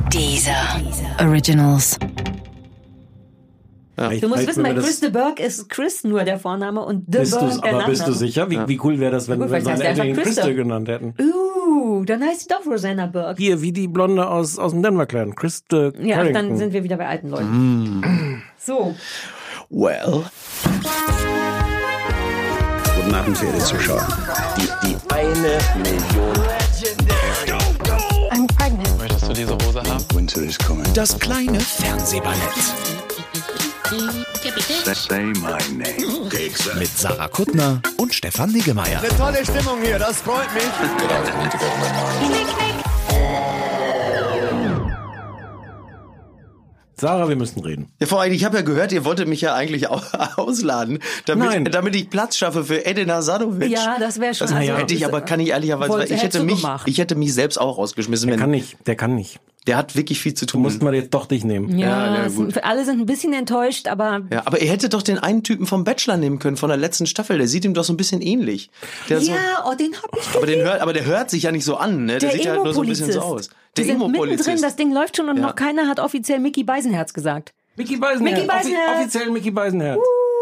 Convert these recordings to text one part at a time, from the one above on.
Deezer Originals. Ja. Du musst wissen, bei Chris de Burgh ist Chris nur der Vorname und de Burgh der Nachname. Bist du sicher? Wie cool wäre das, wenn wir seine Eltern ihn Christa genannt hätten? Dann heißt sie doch Rosanna Burke. Hier, wie die Blonde aus dem Denver Clan. Chris de Ja, Carrington. dann sind wir wieder bei alten Leuten. So. Well. Guten Abend, verehrte Zuschauer. Die 1 Million. I'm pregnant. Möchtest du diese Hose haben? Winter is coming. Das kleine Fernsehballett. Say my name. Mit Sarah Kuttner und Stefan Niggemeier. Eine tolle Stimmung hier, das freut mich. Sarah, wir müssen reden. Ja, vor allem, ich habe ja gehört, ihr wolltet mich ja eigentlich ausladen, damit ich Platz schaffe für Edin Hasanovic. Ja, das wäre schon. Hätte ich, aber kann ich ehrlicherweise, ich hätte mich selbst auch rausgeschmissen. Der kann nicht. Der hat wirklich viel zu tun. Mussten wir jetzt doch dich nehmen. Ja, alle sind ein bisschen enttäuscht, aber... Ja, aber ihr hättet doch den einen Typen vom Bachelor nehmen können, von der letzten Staffel. Der sieht ihm doch so ein bisschen ähnlich. Den hab ich geliebt. Aber der hört sich ja nicht so an, ne? Der sieht ja halt nur so ein bisschen so aus. Der Emo-Polizist. Mittendrin, das Ding läuft schon und noch keiner hat offiziell Mickey Beisenherz gesagt. Mickey Beisenherz. Offiziell Mickey Beisenherz.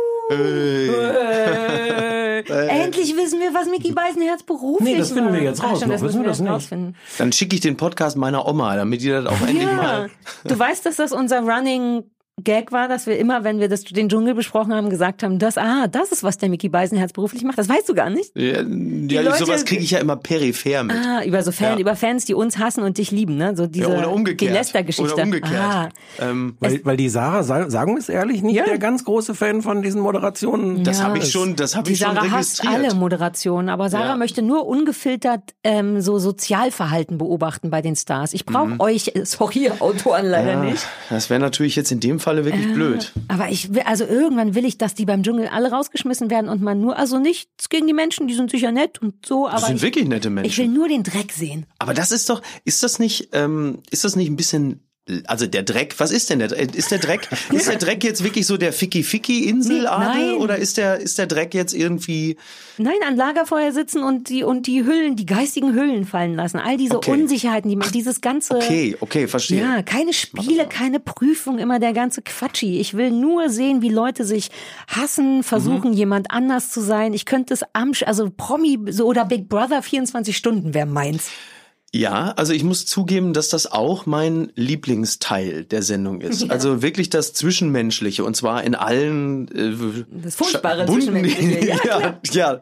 Endlich wissen wir, was Mickey Beisenherz beruflich war. Nee, das finden wir jetzt raus. Das wissen wir das nicht. Rausfinden. Dann schicke ich den Podcast meiner Oma, damit die das auch endlich mal... Du weißt, dass das unser Running Gag war, dass wir immer, wenn wir den Dschungel besprochen haben, gesagt haben, das ist, was der Mickey Beisenherz beruflich macht. Das weißt du gar nicht. Ja, Leute, sowas kriege ich ja immer peripher mit. Über Fans, die uns hassen und dich lieben, ne? So diese, oder umgekehrt. Die Lester-Geschichte. Oder umgekehrt. Weil die Sarah, sagen wir es ehrlich, nicht der ganz große Fan von diesen Moderationen. Das habe ich schon registriert. Die Sarah hasst alle Moderationen, aber Sarah möchte nur ungefiltert so Sozialverhalten beobachten bei den Stars. Ich brauche euch, sorry, Autoren leider nicht. Das wäre natürlich jetzt in dem Falle wirklich blöd. Aber irgendwann will ich, dass die beim Dschungel alle rausgeschmissen werden und man nur, also nichts gegen die Menschen, die sind sicher nett und so, aber das sind wirklich nette Menschen. Ich will nur den Dreck sehen. Aber das ist das nicht ein bisschen, also der Dreck, was ist denn der Dreck? Ist der Dreck jetzt wirklich so der Ficky-Ficky-Inseladel oder ist der Dreck jetzt irgendwie... Nein, an Lagerfeuer sitzen und die Hüllen, die geistigen Hüllen fallen lassen. All diese Unsicherheiten, dieses ganze... Okay, verstehe. Ja, keine Spiele, keine Prüfung, immer der ganze Quatschi. Ich will nur sehen, wie Leute sich hassen, versuchen, jemand anders zu sein. Ich könnte es Promi oder Big Brother 24 Stunden wäre meins. Ja, also ich muss zugeben, dass das auch mein Lieblingsteil der Sendung ist. Ja. Also wirklich das Zwischenmenschliche und zwar in allen das furchtbare Zwischenmenschliche. Ja.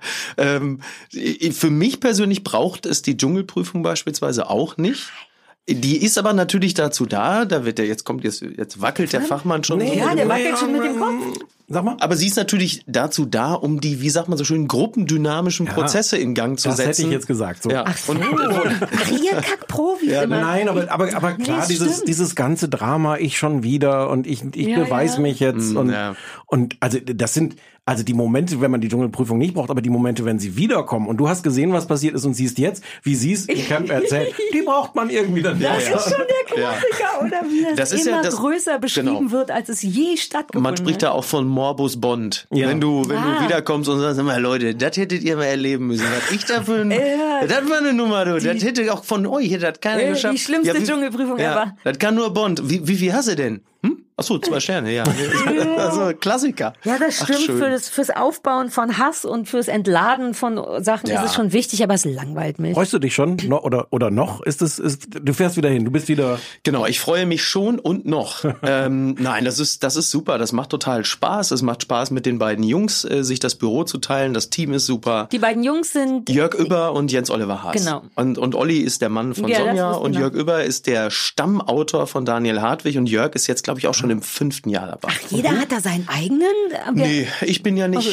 Für mich persönlich braucht es die Dschungelprüfung beispielsweise auch nicht. Die ist aber natürlich dazu da, jetzt wackelt der Fachmann schon. Ja, der wackelt schon mit dem Kopf. Sag mal. Aber sie ist natürlich dazu da, um die, wie sagt man so schön, gruppendynamischen Prozesse in Gang zu setzen. Das hätte ich jetzt gesagt. So. Ja. Ach so. Ihr Kackprofis immer. Nein, aber klar, dieses ganze Drama, ich schon wieder und ich beweise mich jetzt und also das sind die Momente, wenn man die Dschungelprüfung nicht braucht, aber die Momente, wenn sie wiederkommen und du hast gesehen, was passiert ist und siehst jetzt, wie sie es im Camp erzählt, die braucht man irgendwie dann. Das ist schon der Klassiker, oder wie das immer größer beschrieben wird, als es je stattgefunden hat. Man spricht da auch von Morbus Bond. Ja. Wenn du wiederkommst und sagst, immer Leute, das hättet ihr mal erleben müssen. Was ich dafür, das war eine Nummer, du. Das hätte auch von euch, hätte das keiner geschafft. Die schlimmste Dschungelprüfung ever. Das kann nur Bond. Wie viel hast du denn? Achso, 2 Sterne, ja. Also Klassiker. Ja, das stimmt. Fürs Aufbauen von Hass und fürs Entladen von Sachen ist es schon wichtig, aber es langweilt mich. Freust du dich schon? Oder noch? Du fährst wieder hin, du bist wieder... Genau, ich freue mich schon und noch. Nein, das ist super. Das macht total Spaß. Es macht Spaß, mit den beiden Jungs sich das Büro zu teilen. Das Team ist super. Die beiden Jungs sind... Jörg Ueber und Jens-Oliver Haas. Genau. Und Olli ist der Mann von Sonja und Jörg Ueber ist der Stammautor von Daniel Hartwig und Jörg ist jetzt, glaube ich, auch schon im 5. Jahr dabei. Ach, jeder hat da seinen eigenen? Nee, ich bin ja nicht...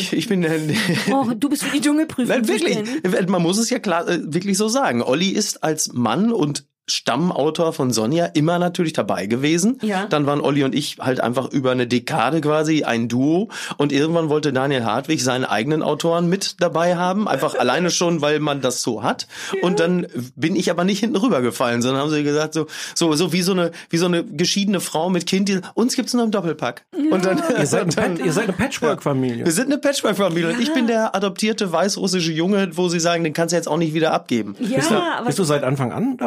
du bist für die Dschungelprüfung. Nein, wirklich. Man muss es ja klar wirklich so sagen. Olli ist als Mann und Stammautor von Sonja immer natürlich dabei gewesen. Ja. Dann waren Olli und ich halt einfach über eine Dekade quasi ein Duo und irgendwann wollte Daniel Hartwig seinen eigenen Autoren mit dabei haben, einfach alleine schon, weil man das so hat. Ja. Und dann bin ich aber nicht hinten rübergefallen, sondern haben sie gesagt so wie so eine geschiedene Frau mit Kind, uns gibt's nur im Doppelpack. Ja. Und dann ihr seid eine Patchwork-Familie. Wir sind eine Patchwork-Familie. Und ich bin der adoptierte weißrussische Junge, wo sie sagen, den kannst du jetzt auch nicht wieder abgeben. Ja, bist du seit Anfang an dabei?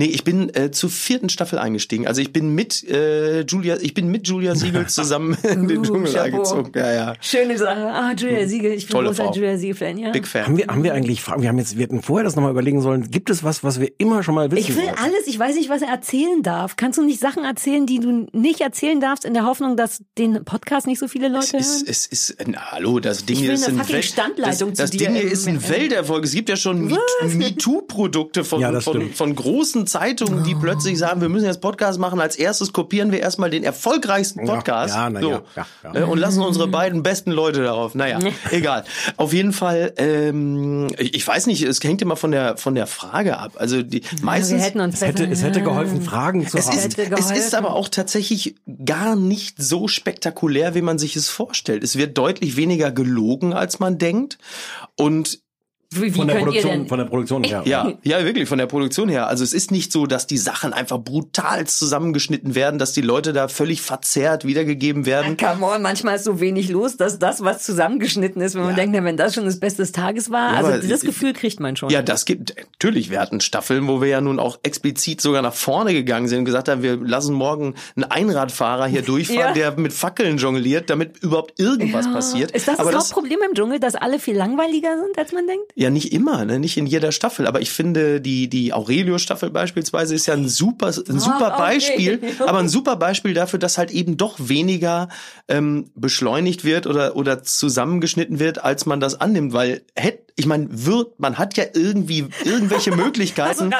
Nee, ich bin zur 4. Staffel eingestiegen. Also ich bin mit Julia Siegel zusammen in den Dschungel eingezogen. Ja. Schöne Sache. Julia Siegel, ich bin großer Julia Siegel-Fan, ja. Big Fan. Haben wir eigentlich Fragen? Wir hätten vorher das nochmal überlegen sollen. Gibt es was wir immer schon mal wissen Ich will wollten? alles, ich weiß nicht, was er erzählen darf. Kannst du nicht Sachen erzählen, die du nicht erzählen darfst, in der Hoffnung, dass den Podcast nicht so viele Leute hören? Es ist, hallo, das Ding Ich will ist eine ein fucking Standleitung zu das dir Ding hier ist ein Welterfolg. Es gibt ja schon MeToo-Produkte von großen Zeitungen, die plötzlich sagen, wir müssen jetzt Podcast machen. Als erstes kopieren wir erstmal den erfolgreichsten Podcast und lassen unsere beiden besten Leute darauf. Naja, egal. Auf jeden Fall, ich weiß nicht, es hängt immer von der Frage ab. Also die meistens es hätte geholfen, Fragen zu haben. Es ist aber auch tatsächlich gar nicht so spektakulär, wie man sich es vorstellt. Es wird deutlich weniger gelogen, als man denkt. Und Von der Produktion her. Ja, wirklich, von der Produktion her. Also es ist nicht so, dass die Sachen einfach brutal zusammengeschnitten werden, dass die Leute da völlig verzerrt wiedergegeben werden. Come on, manchmal ist so wenig los, dass das, was zusammengeschnitten ist, wenn man denkt, wenn das schon das Beste des Tages war, also das Gefühl kriegt man schon. Ja, das gibt, natürlich, wir hatten Staffeln, wo wir ja nun auch explizit sogar nach vorne gegangen sind und gesagt haben, wir lassen morgen einen Einradfahrer hier durchfahren, der mit Fackeln jongliert, damit überhaupt irgendwas passiert. Ist das Hauptproblem im Dschungel, dass alle viel langweiliger sind, als man denkt? Ja, nicht immer, ne? Nicht in jeder Staffel, aber ich finde, die Aurelio-Staffel beispielsweise ist ja ein super Beispiel, aber ein super Beispiel dafür, dass halt eben doch weniger beschleunigt wird oder zusammengeschnitten wird, als man das annimmt, weil man hat ja irgendwie irgendwelche Möglichkeiten,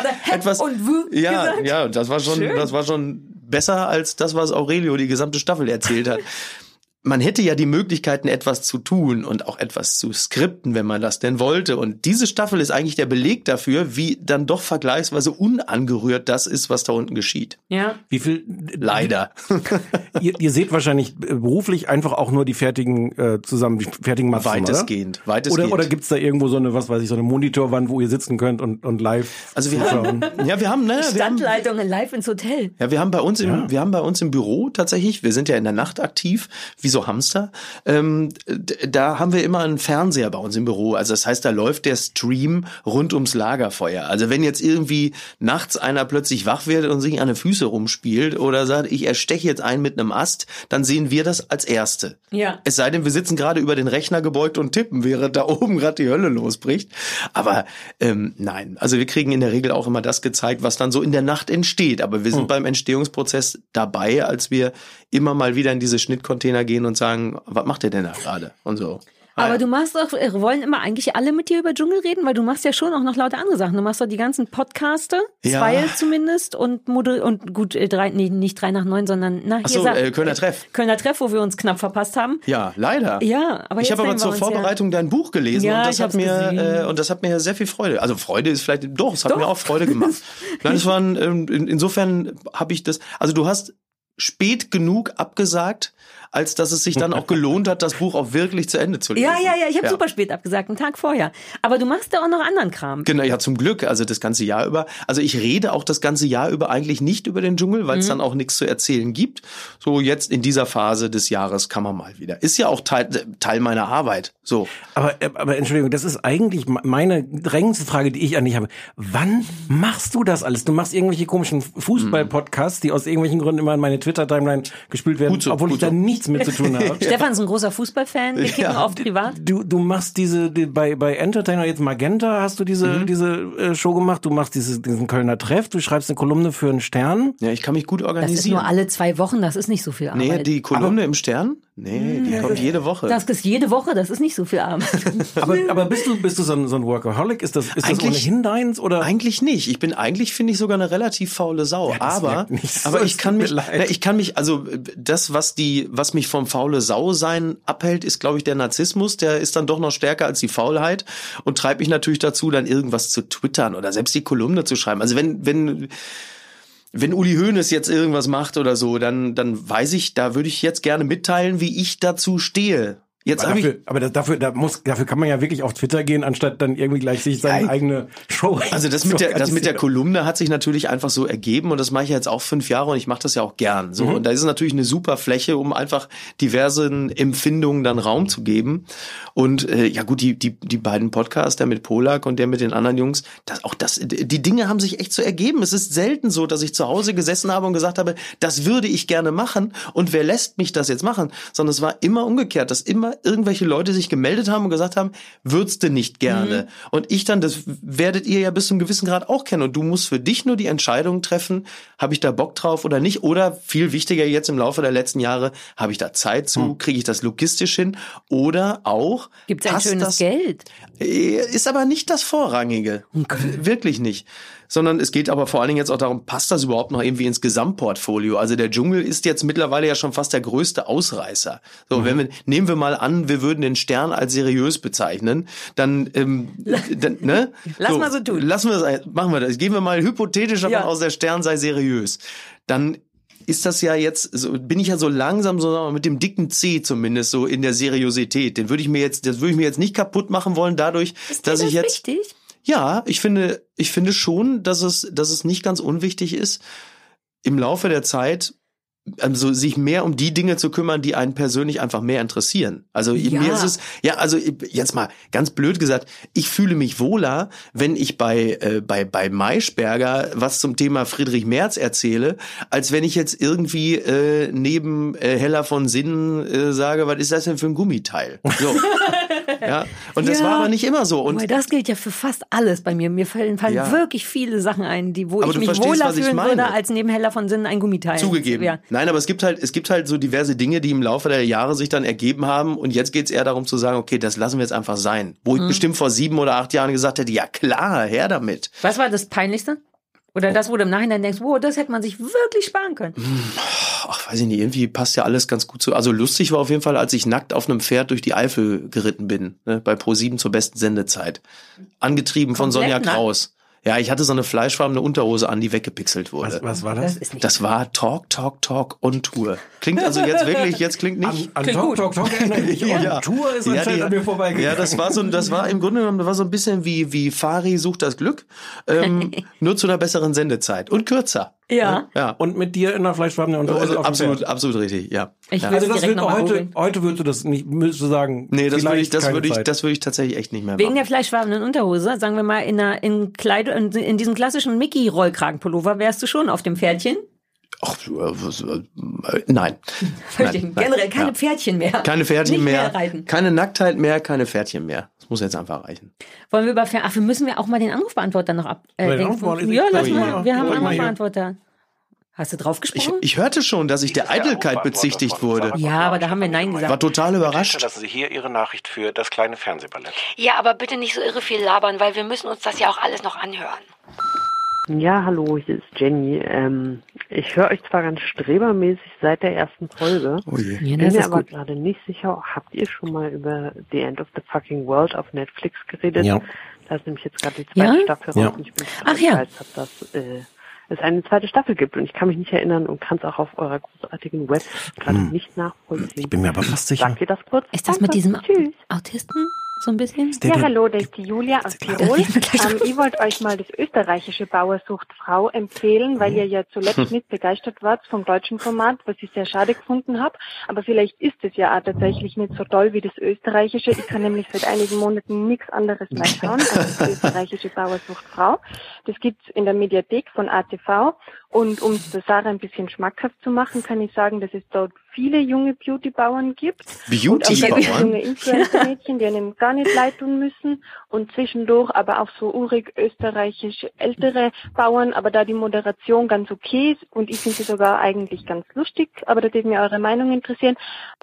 das war schon besser als das, was Aurelio die gesamte Staffel erzählt hat. Man hätte ja die Möglichkeiten, etwas zu tun und auch etwas zu skripten, wenn man das denn wollte. Und diese Staffel ist eigentlich der Beleg dafür, wie dann doch vergleichsweise unangerührt das ist, was da unten geschieht. Ja. Wie viel? Leider. Ihr seht wahrscheinlich beruflich einfach auch nur die fertigen Matzen, Weitestgehend. Oder gibt's da irgendwo so eine, so eine Monitorwand, wo ihr sitzen könnt und live? Also wir haben Standleitungen live ins Hotel. Ja, wir haben bei uns im Büro tatsächlich, wir sind ja in der Nacht aktiv, wie so Hamster, da haben wir immer einen Fernseher bei uns im Büro. Also das heißt, da läuft der Stream rund ums Lagerfeuer. Also wenn jetzt irgendwie nachts einer plötzlich wach wird und sich an den Füße rumspielt oder sagt, ich ersteche jetzt einen mit einem Ast, dann sehen wir das als Erste. Ja. Es sei denn, wir sitzen gerade über den Rechner gebeugt und tippen, während da oben gerade die Hölle losbricht. Aber nein, also wir kriegen in der Regel auch immer das gezeigt, was dann so in der Nacht entsteht. Aber wir sind beim Entstehungsprozess dabei, als wir immer mal wieder in diese Schnittcontainer gehen und sagen, was macht ihr denn da gerade? Und so. Aber du machst doch, wollen immer eigentlich alle mit dir über Dschungel reden, weil du machst ja schon auch noch lauter andere Sachen. Du machst doch die ganzen Podcaste, 2 zumindest und gut, 3, nicht 3 nach 9, sondern Kölner Treff. Kölner Treff, wo wir uns knapp verpasst haben. Ja, leider. Ja, aber ich habe aber zur Vorbereitung dein Buch gelesen und das hat mir sehr viel Freude. Also Freude ist vielleicht es hat mir auch Freude gemacht. Nein, es waren insofern habe ich das. Also du hast spät genug abgesagt, als dass es sich dann auch gelohnt hat, das Buch auch wirklich zu Ende zu lesen. Ja, ich habe super spät abgesagt, einen Tag vorher. Aber du machst ja auch noch anderen Kram. Genau, ja, zum Glück, also das ganze Jahr über. Also ich rede auch das ganze Jahr über eigentlich nicht über den Dschungel, weil es dann auch nichts zu erzählen gibt. So jetzt in dieser Phase des Jahres kann man mal wieder. Ist ja auch Teil meiner Arbeit. So. Aber Entschuldigung, das ist eigentlich meine drängendste Frage, die ich an dich habe. Wann machst du das alles? Du machst irgendwelche komischen Fußball-Podcasts, die aus irgendwelchen Gründen immer in meine Twitter-Timeline gespült werden, obwohl ich da nichts mit zu tun habe. Stefan ist ein großer Fußballfan, wir kicken auf privat. Du machst bei Entertainer jetzt Magenta hast du diese Show gemacht, du machst diesen Kölner Treff, du schreibst eine Kolumne für einen Stern. Ja, ich kann mich gut organisieren. Das ist nur alle 2 Wochen, das ist nicht so viel Arbeit. Nee, die Kolumne im Stern? Nee, die kommt jede Woche. Das ist jede Woche, das ist nicht so viel Arbeit. aber bist du so ein Workaholic? Ist das ohnehin deins oder? Eigentlich nicht. Finde ich sogar eine relativ faule Sau. Ja, aber ich kann mich, also das, was mich vom faule Sau sein abhält, ist, glaube ich, der Narzissmus. Der ist dann doch noch stärker als die Faulheit und treibt mich natürlich dazu, dann irgendwas zu twittern oder selbst die Kolumne zu schreiben. Also wenn Uli Hoeneß jetzt irgendwas macht oder so, dann weiß ich, da würde ich jetzt gerne mitteilen, wie ich dazu stehe. Jetzt dafür kann man ja wirklich auf Twitter gehen, anstatt dann irgendwie gleich sich seine eigene Show. Also das mit der Kolumne hat sich natürlich einfach so ergeben und das mache ich jetzt auch 5 Jahre und ich mache das ja auch gern. So und da ist es natürlich eine super Fläche, um einfach diversen Empfindungen dann Raum zu geben. Und ja gut, die beiden Podcasts, der mit Polak und der mit den anderen Jungs, die Dinge haben sich echt so ergeben. Es ist selten so, dass ich zu Hause gesessen habe und gesagt habe, das würde ich gerne machen und wer lässt mich das jetzt machen? Sondern es war immer umgekehrt, dass immer irgendwelche Leute sich gemeldet haben und gesagt haben, würdest du nicht gerne. Und ich dann, das werdet ihr ja bis zu einem gewissen Grad auch kennen. Und du musst für dich nur die Entscheidung treffen, habe ich da Bock drauf oder nicht? Oder viel wichtiger jetzt im Laufe der letzten Jahre, habe ich da Zeit zu? Kriege ich das logistisch hin? Oder auch... Gibt es ein schönes Geld? Ist aber nicht das Vorrangige. Okay. Wirklich nicht. Sondern es geht aber vor allen Dingen jetzt auch darum, passt das überhaupt noch irgendwie ins Gesamtportfolio? Also der Dschungel ist jetzt mittlerweile ja schon fast der größte Ausreißer. So, nehmen wir mal an, wir würden den Stern als seriös bezeichnen, dann ne? Lass mal so tun. Machen wir das. Gehen wir mal hypothetisch davon aus, der Stern sei seriös. Dann ist das ja jetzt, so, bin ich ja so langsam so mit dem dicken C zumindest so in der Seriosität. Das würde ich mir jetzt nicht kaputt machen wollen dadurch, dass ich jetzt wichtig? Ja, ich finde schon, dass es nicht ganz unwichtig ist, im Laufe der Zeit also sich mehr um die Dinge zu kümmern, die einen persönlich einfach mehr interessieren. Also mir ist es, also jetzt mal ganz blöd gesagt, ich fühle mich wohler, wenn ich bei Maischberger was zum Thema Friedrich Merz erzähle, als wenn ich jetzt irgendwie neben Hella von Sinnen sage, was ist das denn für ein Gummiteil? So. Ja, und das war aber nicht immer so. Und das gilt ja für fast alles bei mir. Mir fallen wirklich viele Sachen ein, wo ich mich wohler fühlen würde, als neben Hella von Sinnen ein Gummiteil. Zugegeben. Ja. Nein, aber es gibt halt so diverse Dinge, die im Laufe der Jahre sich dann ergeben haben. Und jetzt geht's eher darum zu sagen, okay, das lassen wir jetzt einfach sein. Wo ich bestimmt vor 7 oder 8 Jahren gesagt hätte, ja klar, her damit. Was war das Peinlichste? Oder das, wo du im Nachhinein denkst, wow, das hätte man sich wirklich sparen können. Ach, weiß ich nicht, irgendwie passt ja alles ganz gut zu. Also lustig war auf jeden Fall, als ich nackt auf einem Pferd durch die Eifel geritten bin, ne, bei Pro7 zur besten Sendezeit. Angetrieben von Sonja Kraus. Ja, ich hatte so eine fleischfarbene Unterhose an, die weggepixelt wurde. Was war das? Das war Talk, Talk, Talk on Tour. Klingt also jetzt wirklich, klingt nicht. An Talk, Talk, Talk erinnere ich mich. Ja. Tour ist anscheinend an mir vorbeigegangen. Ja, das war im Grunde genommen, so ein bisschen wie Fari sucht das Glück, nur zu einer besseren Sendezeit und kürzer. Ja. Und mit dir in der fleischfarbenen Unterhose. Absolut richtig, ja. Also das wird heute würdest du das nicht, müsstest du sagen. Nee, das würde ich tatsächlich echt nicht mehr machen. Wegen der fleischfarbenen Unterhose, sagen wir mal, in diesem klassischen Mickey-Rollkragenpullover wärst du schon auf dem Pferdchen? Ach, nein. Generell keine Pferdchen mehr. Keine Pferdchen mehr reiten. Keine Nacktheit mehr, keine Pferdchen mehr. Das muss jetzt einfach reichen. Wollen wir müssen wir auch mal den Anrufbeantworter noch abdenken? Ja, lass mal. Wir haben einen Anrufbeantworter. Hast du drauf gesprochen? Ich hörte schon, dass ich der Eitelkeit bezichtigt wurde. Ja, aber da haben wir Nein gesagt. War total überrascht. Lassen Sie hier Ihre Nachricht für das kleine Fernsehballett. Ja, aber bitte nicht so irre viel labern, weil wir müssen uns das ja auch alles noch anhören. Ja, hallo, hier ist Jenny. Ich höre euch zwar ganz strebermäßig seit der ersten Folge, bin mir aber gerade nicht sicher, habt ihr schon mal über The End of the Fucking World auf Netflix geredet? Ja. Da ist nämlich jetzt gerade die zweite Staffel raus und ich bin begeistert, dass es eine zweite Staffel gibt und ich kann mich nicht erinnern und kann es auch auf eurer großartigen Web gerade nicht nachvollziehen. Ich bin mir aber fast sicher. Sagt ihr das kurz? Ist das mit diesem Autisten? So ein bisschen? Ja, hallo, das ist die Julia aus Tirol. Ich wollte euch mal das österreichische Bauersucht Frau empfehlen, weil ihr ja zuletzt nicht begeistert wart vom deutschen Format, was ich sehr schade gefunden habe. Aber vielleicht ist es ja auch tatsächlich nicht so toll wie das österreichische. Ich kann nämlich seit einigen Monaten nichts anderes mehr schauen als das österreichische Bauersucht Frau. Das gibt's in der Mediathek von ATV. Und um es der Sarah ein bisschen schmackhaft zu machen, kann ich sagen, dass es dort viele junge Beauty-Bauern gibt. Beauty-Bauern? Und auch junge Influencer-Mädchen, die einem gar nicht leid tun müssen. Und zwischendurch aber auch so urig österreichisch ältere Bauern, aber da die Moderation ganz okay ist und ich finde sie sogar eigentlich ganz lustig, aber da würde mir eure Meinung interessieren.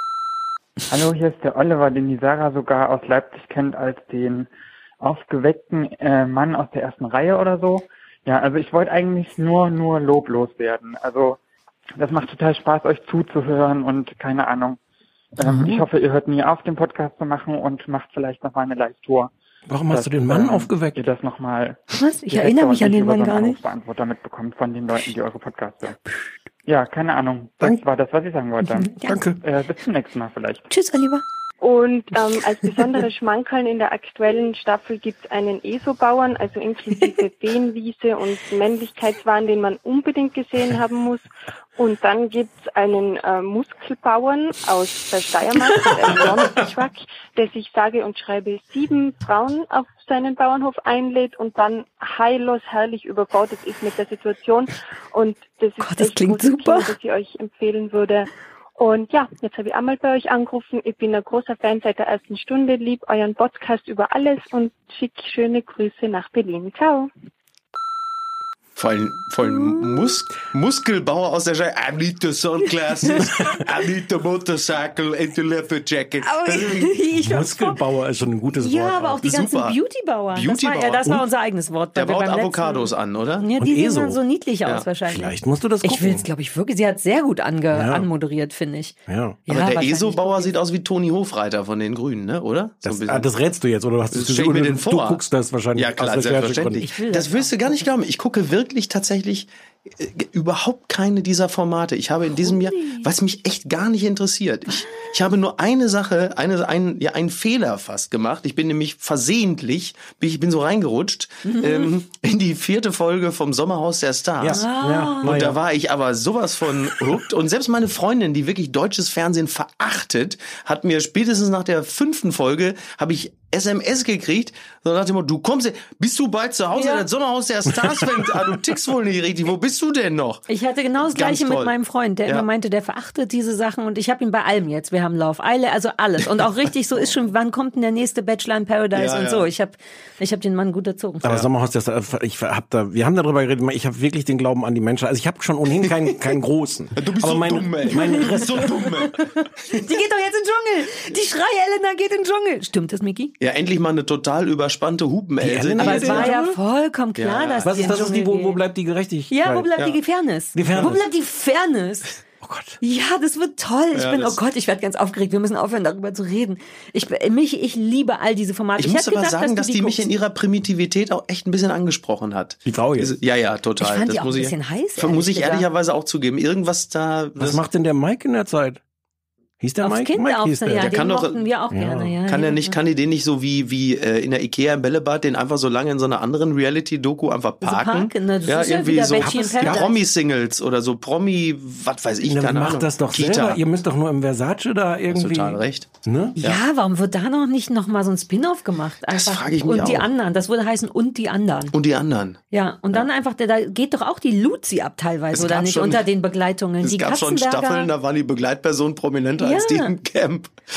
Hallo, hier ist der Oliver, den die Sarah sogar aus Leipzig kennt als den aufgeweckten Mann aus der ersten Reihe oder so. Ja, also ich wollte eigentlich nur loblos werden. Also das macht total Spaß, euch zuzuhören und keine Ahnung. Ich hoffe, ihr hört nie auf, den Podcast zu machen und macht vielleicht noch mal eine Live-Tour. Warum hast du den Mann aufgeweckt? Ihr das noch mal. Was? Ich erinnere mich an den Mann gar nicht. Beantworter mitbekommt von den Leuten, die eure Podcasts hören. Ja, keine Ahnung. Das war das, was ich sagen wollte. Danke. Bis zum nächsten Mal vielleicht. Tschüss, Oliver. Und als besondere Schmankerln in der aktuellen Staffel gibt es einen ESO-Bauern, also inklusive Behenwiese und Männlichkeitswahn, den man unbedingt gesehen haben muss. Und dann gibt es einen Muskelbauern aus der Steiermark, einen Ron-Schwack, der sich sage und schreibe 7 Frauen auf seinen Bauernhof einlädt und dann heillos herrlich überfordert ist mit der Situation. Und das ist das klingt super, das ich euch empfehlen würde. Und ja, jetzt habe ich einmal bei euch angerufen. Ich bin ein großer Fan seit der ersten Stunde, lieb euren Podcast über alles und schick schöne Grüße nach Berlin. Ciao. Vor allem Muskelbauer aus der Scheibe. I need the sunglasses, I need the motorcycle and the leather jacket. Muskelbauer ist schon ein gutes Wort. Ja, aber auch die ganzen Beautybauer. Das war unser eigenes Wort. Der baut Avocados an, oder? Ja, die sehen dann so niedlich aus wahrscheinlich. Vielleicht musst du das gucken. Ich will es, glaube ich, wirklich. Sie hat sehr gut anmoderiert, finde ich. Ja. Aber der ESO-Bauer sieht aus wie Toni Hofreiter von den Grünen, ne? Oder? Das rätst du jetzt, oder hast du das mir den vor? Du guckst das wahrscheinlich. Ja, klar, selbstverständlich. Das wirst du gar nicht glauben. Ich gucke wirklich tatsächlich überhaupt keine dieser Formate. Ich habe in diesem Jahr, was mich echt gar nicht interessiert. Ich habe nur eine Sache, einen Fehler fast gemacht. Ich bin nämlich versehentlich, ich bin so reingerutscht, in die 4. Folge vom Sommerhaus der Stars. Und da war ich aber sowas von hooked. Und selbst meine Freundin, die wirklich deutsches Fernsehen verachtet, hat mir spätestens nach der 5. Folge, habe ich SMS gekriegt, so nach dem Motto, du kommst, bist du bald zu Hause, das Sommerhaus der Stars fängt an, du tickst wohl nicht richtig, wo bist du denn noch? Ich hatte genau das Gleiche mit meinem Freund, der immer meinte, der verachtet diese Sachen und ich habe ihn bei allem jetzt, wir haben Love Island, also alles und auch richtig so ist schon, wann kommt denn der nächste Bachelor in Paradise und so, ich hab den Mann gut erzogen. Aber Sommerhaus der Stars, wir haben darüber geredet, ich habe wirklich den Glauben an die Menschen, also ich habe schon ohnehin keinen großen. Du bist aber so dumm, ey. Du bist so dumm, ey. Die geht doch jetzt in den Dschungel, die Schreie-Elena geht in den Dschungel. Stimmt das, Miki? Ja, endlich mal eine total überspannte Hupen-Else. Aber es war ja vollkommen klar, dass was ist das? Wo bleibt die Gerechtigkeit? Ja, wo bleibt die Fairness? Wo bleibt die Fairness? Oh Gott. Ja, das wird toll. Ich werde ganz aufgeregt. Wir müssen aufhören, darüber zu reden. Ich liebe all diese Formate. Ich muss aber sagen, dass die mich in ihrer Primitivität auch echt ein bisschen angesprochen hat. Die Frau jetzt? Ja, total. Ich fand die auch ein bisschen heiß. Muss ich ehrlicherweise auch zugeben. Irgendwas da... Was macht denn der Mike in der Zeit? Hieß der Mike? Kinder Mike hieß der. Ja, den mochten wir auch gerne. Kann die den nicht so wie in der Ikea im Bällebad, den einfach so lange in so einer anderen Reality-Doku einfach parken? Das ist irgendwie so Promi-Singles oder so Promi, was weiß ich, keine Ahnung. Macht das doch selber. Ihr müsst doch nur im Versace da irgendwie... Hast total recht. Ne? Ja, warum wird da noch nicht noch mal so ein Spin-off gemacht? Einfach. Das frage ich mich auch. Und die anderen, das würde heißen und die anderen. Und die anderen. Ja, und dann einfach, da geht doch auch die Luzi ab teilweise, oder nicht, unter den Begleitungen. Es gab schon Staffeln, da waren die Begleitpersonen prominenter als die im Camp.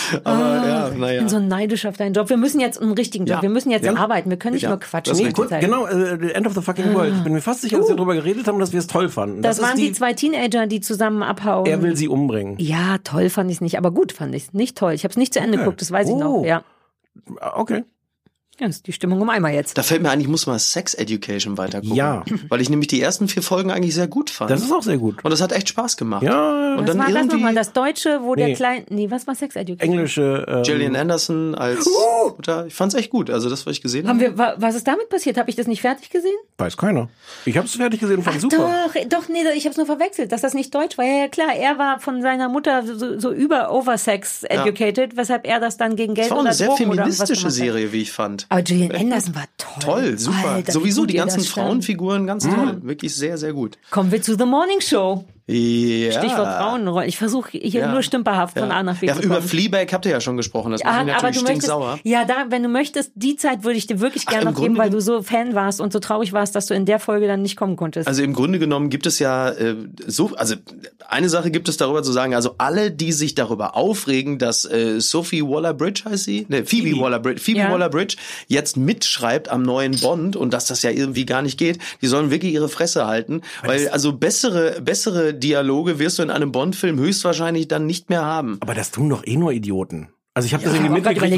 Aber ich bin so neidisch auf deinen Job. Wir müssen jetzt einen richtigen Job. Wir müssen jetzt arbeiten. Wir können nicht nur quatschen. Genau, End of the Fucking World. Ich bin mir fast sicher, dass wir darüber geredet haben, dass wir es toll fanden. Das waren die 2 Teenager, die zusammen abhauen. Er will sie umbringen. Ja, toll fand ich es nicht. Aber gut fand ich es. Nicht toll. Ich habe es nicht zu Ende geguckt, das weiß ich noch. Ja. Okay. Ja, das ist die Stimmung um einmal jetzt. Da fällt mir ein, ich muss mal Sex Education weitergucken. Ja. Weil ich nämlich die ersten 4 Folgen eigentlich sehr gut fand. Das ist auch sehr gut. Und das hat echt Spaß gemacht. Ja. Und was dann war irgendwie das nochmal? Das Deutsche, wo der kleine... Nee, was war Sex Education? Englische... Gillian Anderson als Mutter. Ich fand's echt gut. Also das, was ich gesehen habe. Was ist damit passiert? Habe ich das nicht fertig gesehen? Weiß keiner. Ich habe es fertig gesehen und fand super. Doch, nee, ich habe es nur verwechselt, dass das nicht Deutsch war. Ja, klar, er war von seiner Mutter so oversex educated, weshalb er das dann gegen Geld oder Drogen oder was Das war eine sehr feministische Serie, wie ich fand. Aber Gillian Anderson war toll, super. Alter, sowieso die ganzen Frauenfiguren, ganz toll. Wirklich sehr, sehr gut. Kommen wir zu The Morning Show. Ja. Stichwort Frauenrollen. Ich versuche hier nur stümperhaft von A nach B zu kommen. Über Fleabag habt ihr ja schon gesprochen. Das macht mich natürlich stinksauer. Ja, wenn du möchtest, die Zeit würde ich dir wirklich gerne noch geben, weil du so Fan warst und so traurig warst, dass du in der Folge dann nicht kommen konntest. Also im Grunde genommen gibt es ja also eine Sache gibt es darüber zu sagen, also alle, die sich darüber aufregen, dass Sophie Waller-Bridge heißt sie? Ne, Phoebe Waller-Bridge jetzt mitschreibt am neuen Bond und dass das ja irgendwie gar nicht geht, die sollen wirklich ihre Fresse halten, weil also bessere Dialoge wirst du in einem Bond-Film höchstwahrscheinlich dann nicht mehr haben. Aber das tun doch nur Idioten. Also ich habe das irgendwie mitgekriegt,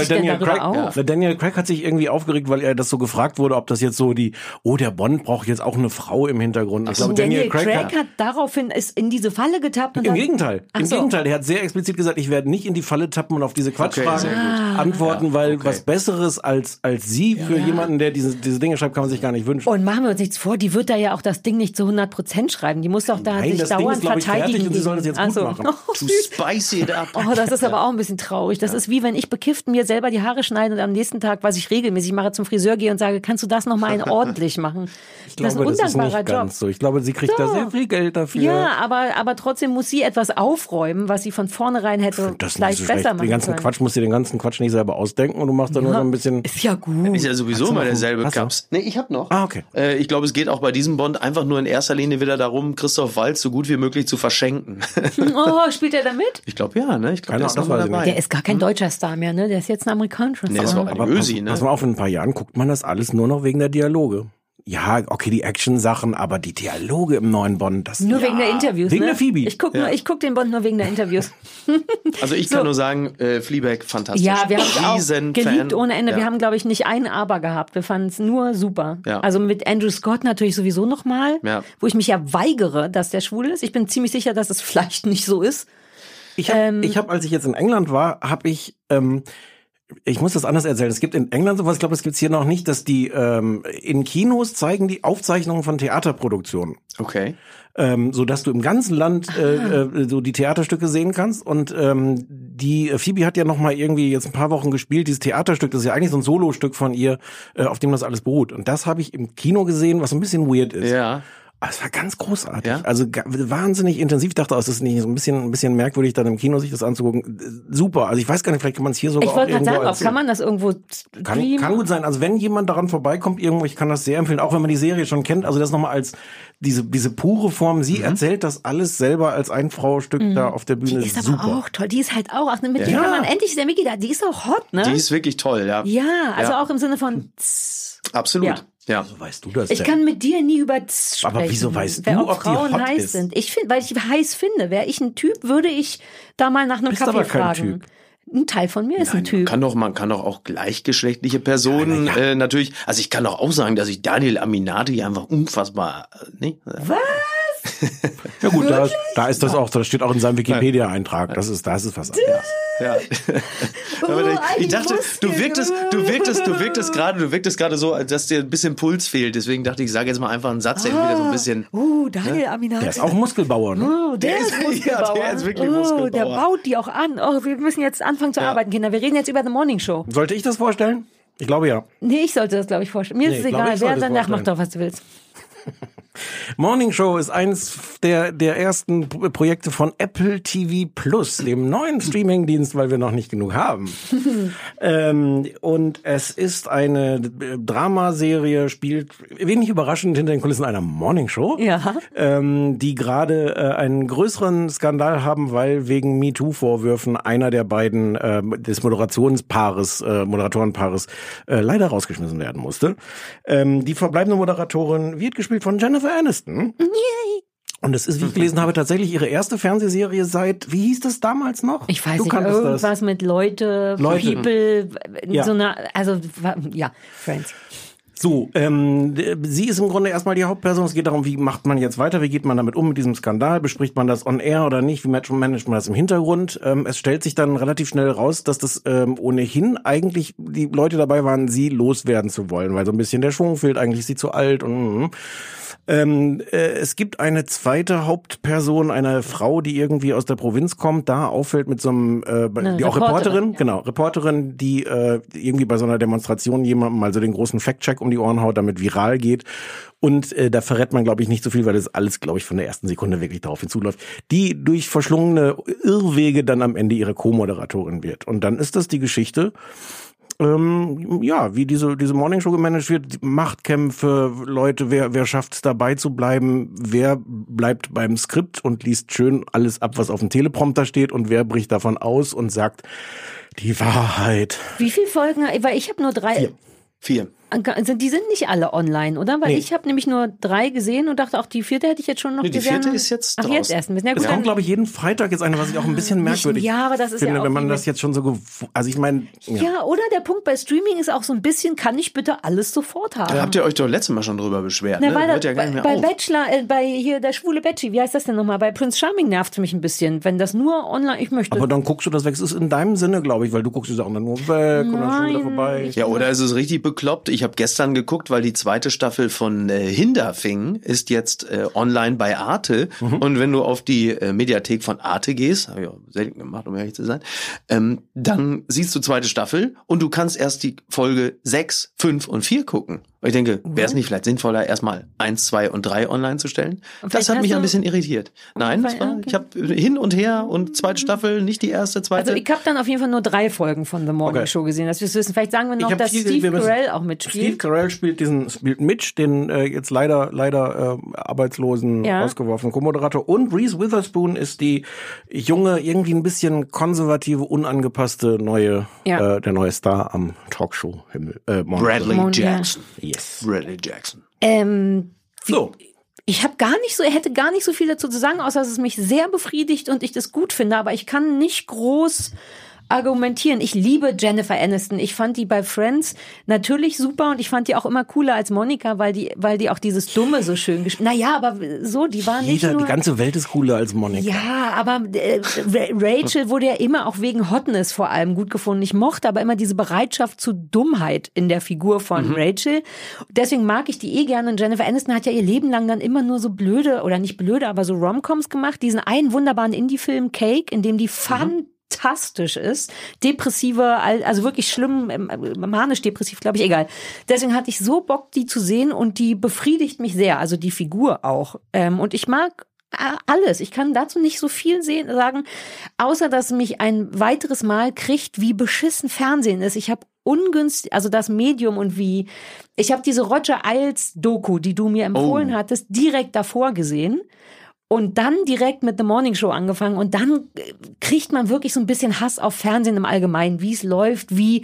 weil Daniel Craig hat sich irgendwie aufgeregt, weil er das so gefragt wurde, ob das jetzt so der Bond braucht jetzt auch eine Frau im Hintergrund. Ich glaube, Daniel Craig hat daraufhin ist in diese Falle getappt. Im Gegenteil, der hat sehr explizit gesagt, ich werde nicht in die Falle tappen und auf diese Quatschfragen antworten, weil was Besseres als sie für jemanden, der diese Dinge schreibt, kann man sich gar nicht wünschen. Und machen wir uns nichts vor, die wird da ja auch das Ding nicht zu 100% schreiben. Die muss doch da sich dauernd verteidigen. Und sie soll das jetzt gut machen. To spice it up. Oh, das ist aber auch ein bisschen traurig. traurig. Das ist wie wenn ich bekifft mir selber die Haare schneide und am nächsten Tag, was ich regelmäßig mache, zum Friseur gehe und sage, kannst du das nochmal ordentlich machen? Ich glaube, das ist ein undankbarer Job. Ganz so. Ich glaube, sie kriegt da sehr viel Geld dafür. Ja, aber trotzdem muss sie etwas aufräumen, was sie von vornherein hätte vielleicht besser machen können. Quatsch musst du den ganzen Quatsch nicht selber ausdenken und du machst da nur so ein bisschen... Ist ja gut. Ist ja sowieso mal derselbe Kaps. Nee, ich hab noch. Ah, okay. Ich glaube, es geht auch bei diesem Bond einfach nur in erster Linie wieder darum, Christoph Waltz so gut wie möglich zu verschenken. Oh, spielt er da mit? Ich glaube ja, ne? Ich glaube, der ist noch mal dabei. Der ist gar kein deutscher Star mehr, ne? Der ist jetzt ein amerikanischer Star. Nee, das war aber Ösi, ne? Pass mal auf, in ein paar Jahren guckt man das alles nur noch wegen der Dialoge. Ja, okay, die Action-Sachen, aber die Dialoge im neuen Bond, das nur wegen der Interviews, wegen der Phoebe. Ich guck den Bond nur wegen der Interviews. Also ich kann nur sagen, Fleabag, fantastisch. Ja, wir haben es auch geliebt ohne Ende. Ja. Wir haben, glaube ich, nicht einen Aber gehabt. Wir fanden es nur super. Ja. Also mit Andrew Scott natürlich sowieso nochmal, wo ich mich ja weigere, dass der schwul ist. Ich bin ziemlich sicher, dass es vielleicht nicht so ist. Ich hab, als ich jetzt in England war, ich muss das anders erzählen. Es gibt in England sowas, ich glaube, das gibt's hier noch nicht, dass die in Kinos zeigen die Aufzeichnungen von Theaterproduktionen. Okay. So dass du im ganzen Land so die Theaterstücke sehen kannst. Und die Phoebe hat ja noch mal irgendwie jetzt ein paar Wochen gespielt. Dieses Theaterstück, das ist ja eigentlich so ein Solostück von ihr, auf dem das alles beruht. Und das habe ich im Kino gesehen, was so ein bisschen weird ist. Ja. Aber es war ganz großartig. Ja? Also wahnsinnig intensiv. Ich dachte, es ist nicht so ein bisschen merkwürdig, dann im Kino sich das anzugucken. Super. Also ich weiß gar nicht, vielleicht kann man es hier sogar auch irgendwo. Ich wollte gerade sagen, kann man das irgendwo streamen? Kann gut sein. Also wenn jemand daran vorbeikommt irgendwo, ich kann das sehr empfehlen, auch wenn man die Serie schon kennt. Also das nochmal als diese pure Form. Sie erzählt das alles selber als Ein-Frau-Stück da auf der Bühne. Die ist super. aber auch toll. Die ist halt auch, mit der kann man endlich, der Micky da, die ist auch hot, ne? Die ist wirklich toll, ja. Ja, also auch im Sinne von absolut. Ja. Wieso weißt du das Ich kann mit dir nie über sprechen. Aber wieso weißt du, ob Frauen die hot heiß ist? sind? Weil ich heiß finde. Wäre ich ein Typ, würde ich da mal nach einem Bist Kaffee aber kein fragen. Typ. Ein Teil von mir ist ein Typ. Man kann doch auch gleichgeschlechtliche Personen natürlich. Also ich kann doch auch sagen, dass ich Daniel Aminati einfach unfassbar. Was? Ja gut, da ist das auch. Das steht auch in seinem Wikipedia-Eintrag. Das ist was anderes. Ja. Aber ich dachte, du wirktest gerade so, als dass dir ein bisschen Puls fehlt. Deswegen dachte ich, sage jetzt mal einfach einen Satz, der wieder so ein bisschen. Daniel Aminati. Der ist auch Muskelbauer, ne? Der ist Muskelbauer. Der ist wirklich Muskelbauer. Der baut die auch an. Wir müssen jetzt anfangen zu arbeiten, Kinder. Wir reden jetzt über The Morning Show. Sollte ich das vorstellen? Ich glaube ja. Nee, ich sollte das, glaube ich, vorstellen. Mir ist es egal. Wer danach macht doch, was du willst. Morning Show ist eins der ersten Projekte von Apple TV Plus, dem neuen Streamingdienst, weil wir noch nicht genug haben. Und es ist eine Dramaserie, spielt wenig überraschend hinter den Kulissen einer Morning Show, die gerade einen größeren Skandal haben, weil wegen MeToo-Vorwürfen einer der beiden des Moderatorenpaares leider rausgeschmissen werden musste. Die verbleibende Moderatorin wird gespielt von Jennifer Aniston. Yay. Und es ist, wie ich gelesen habe, tatsächlich ihre erste Fernsehserie seit, wie hieß das damals noch? Ich weiß nicht, irgendwas mit Leute, People, Friends. So, sie ist im Grunde erstmal die Hauptperson. Es geht darum, wie macht man jetzt weiter, wie geht man damit um mit diesem Skandal, bespricht man das on air oder nicht, wie managt man das im Hintergrund. Es stellt sich dann relativ schnell raus, dass das ohnehin eigentlich die Leute dabei waren, sie loswerden zu wollen, weil so ein bisschen der Schwung fehlt, eigentlich ist sie zu alt und es gibt eine zweite Hauptperson, eine Frau, die irgendwie aus der Provinz kommt, da auffällt mit so einem, die auch Reporterin, die irgendwie bei so einer Demonstration jemandem mal so den großen Fact-Check um die Ohren haut, damit viral geht. Und da verrät man, glaube ich, nicht so viel, weil das alles, glaube ich, von der ersten Sekunde wirklich darauf hinzuläuft, die durch verschlungene Irrwege dann am Ende ihre Co-Moderatorin wird. Und dann ist das die Geschichte, wie diese Morningshow gemanagt wird, Machtkämpfe, Leute, wer schafft es dabei zu bleiben, wer bleibt beim Skript und liest schön alles ab, was auf dem Teleprompter steht und wer bricht davon aus und sagt die Wahrheit. Wie viele Folgen? Weil ich habe nur 3. 4. Also die sind nicht alle online, oder? Weil ich habe nämlich nur 3 gesehen und dachte, auch die 4. hätte ich jetzt schon noch gesehen. Die 4. ist jetzt draußen. Jetzt erst. Ja, es kommt, glaube ich, jeden Freitag jetzt eine, was ich auch ein bisschen merkwürdig aber das ist finde, ja auch wenn man das jetzt schon so, also ich meine... Ja, oder der Punkt bei Streaming ist auch so ein bisschen, kann ich bitte alles sofort haben. Da habt ihr euch doch letztes Mal schon drüber beschwert, ne? Weil Hört ja gar nicht mehr bei Bachelor, bei hier der schwule Bachelor, wie heißt das denn nochmal? Bei Prince Charming nervt es mich ein bisschen, wenn das nur online, ich möchte... Aber dann guckst du das weg, es ist in deinem Sinne, glaube ich, weil du guckst die Sachen dann nur weg und dann schon wieder vorbei. Ja, oder ist es richtig bekloppt? ich habe gestern geguckt, weil die zweite Staffel von Hinterfing ist jetzt online bei Arte. Und wenn du auf die Mediathek von Arte gehst, habe ich auch selten gemacht, um ehrlich zu sein, dann siehst du zweite Staffel und du kannst erst die Folge 6, 5 und 4 gucken. Und ich denke, wäre es nicht vielleicht sinnvoller, erstmal 1, 2 und 3 online zu stellen? Das hat mich ein bisschen irritiert. Nein, ich habe hin und her und zweite Staffel, nicht die erste, zweite. Also ich habe dann auf jeden Fall nur 3 Folgen von The Morning Show gesehen, dass wir es wissen. Vielleicht sagen wir noch, dass Steve Carell auch mitspielt. Steve Carell spielt Mitch, den jetzt leider arbeitslosen, ausgeworfenen Co-Moderator. Und Reese Witherspoon ist die junge, irgendwie ein bisschen konservative, unangepasste der neue Star am Talkshow-Himmel. Bradley Jackson. Yes. Bradley Jackson. So. Ich hätte gar nicht so viel dazu zu sagen, außer dass es mich sehr befriedigt und ich das gut finde, aber ich kann nicht groß argumentieren. Ich liebe Jennifer Aniston. Ich fand die bei Friends natürlich super und ich fand die auch immer cooler als Monica, weil die auch dieses Dumme so schön gespielt. Naja, aber so, die war nicht nur... Die ganze Welt ist cooler als Monica. Ja, aber Rachel wurde ja immer auch wegen Hotness vor allem gut gefunden. Ich mochte aber immer diese Bereitschaft zu Dummheit in der Figur von Rachel. Deswegen mag ich die gerne. Und Jennifer Aniston hat ja ihr Leben lang dann immer nur so blöde, oder nicht blöde, aber so Rom-Coms gemacht. Diesen einen wunderbaren Indie-Film Cake, in dem die fantastisch ist, depressive, also wirklich schlimm, manisch-depressiv, glaube ich, egal. Deswegen hatte ich so Bock, die zu sehen und die befriedigt mich sehr, also die Figur auch. Und ich mag alles. Ich kann dazu nicht so viel sagen, außer dass mich ein weiteres Mal kriegt, wie beschissen Fernsehen ist. Ich habe ungünstig, also das Medium und ich habe diese Roger Ailes Doku, die du mir empfohlen hattest, direkt davor gesehen. Und dann direkt mit The Morning Show angefangen und dann kriegt man wirklich so ein bisschen Hass auf Fernsehen im Allgemeinen, wie es läuft, wie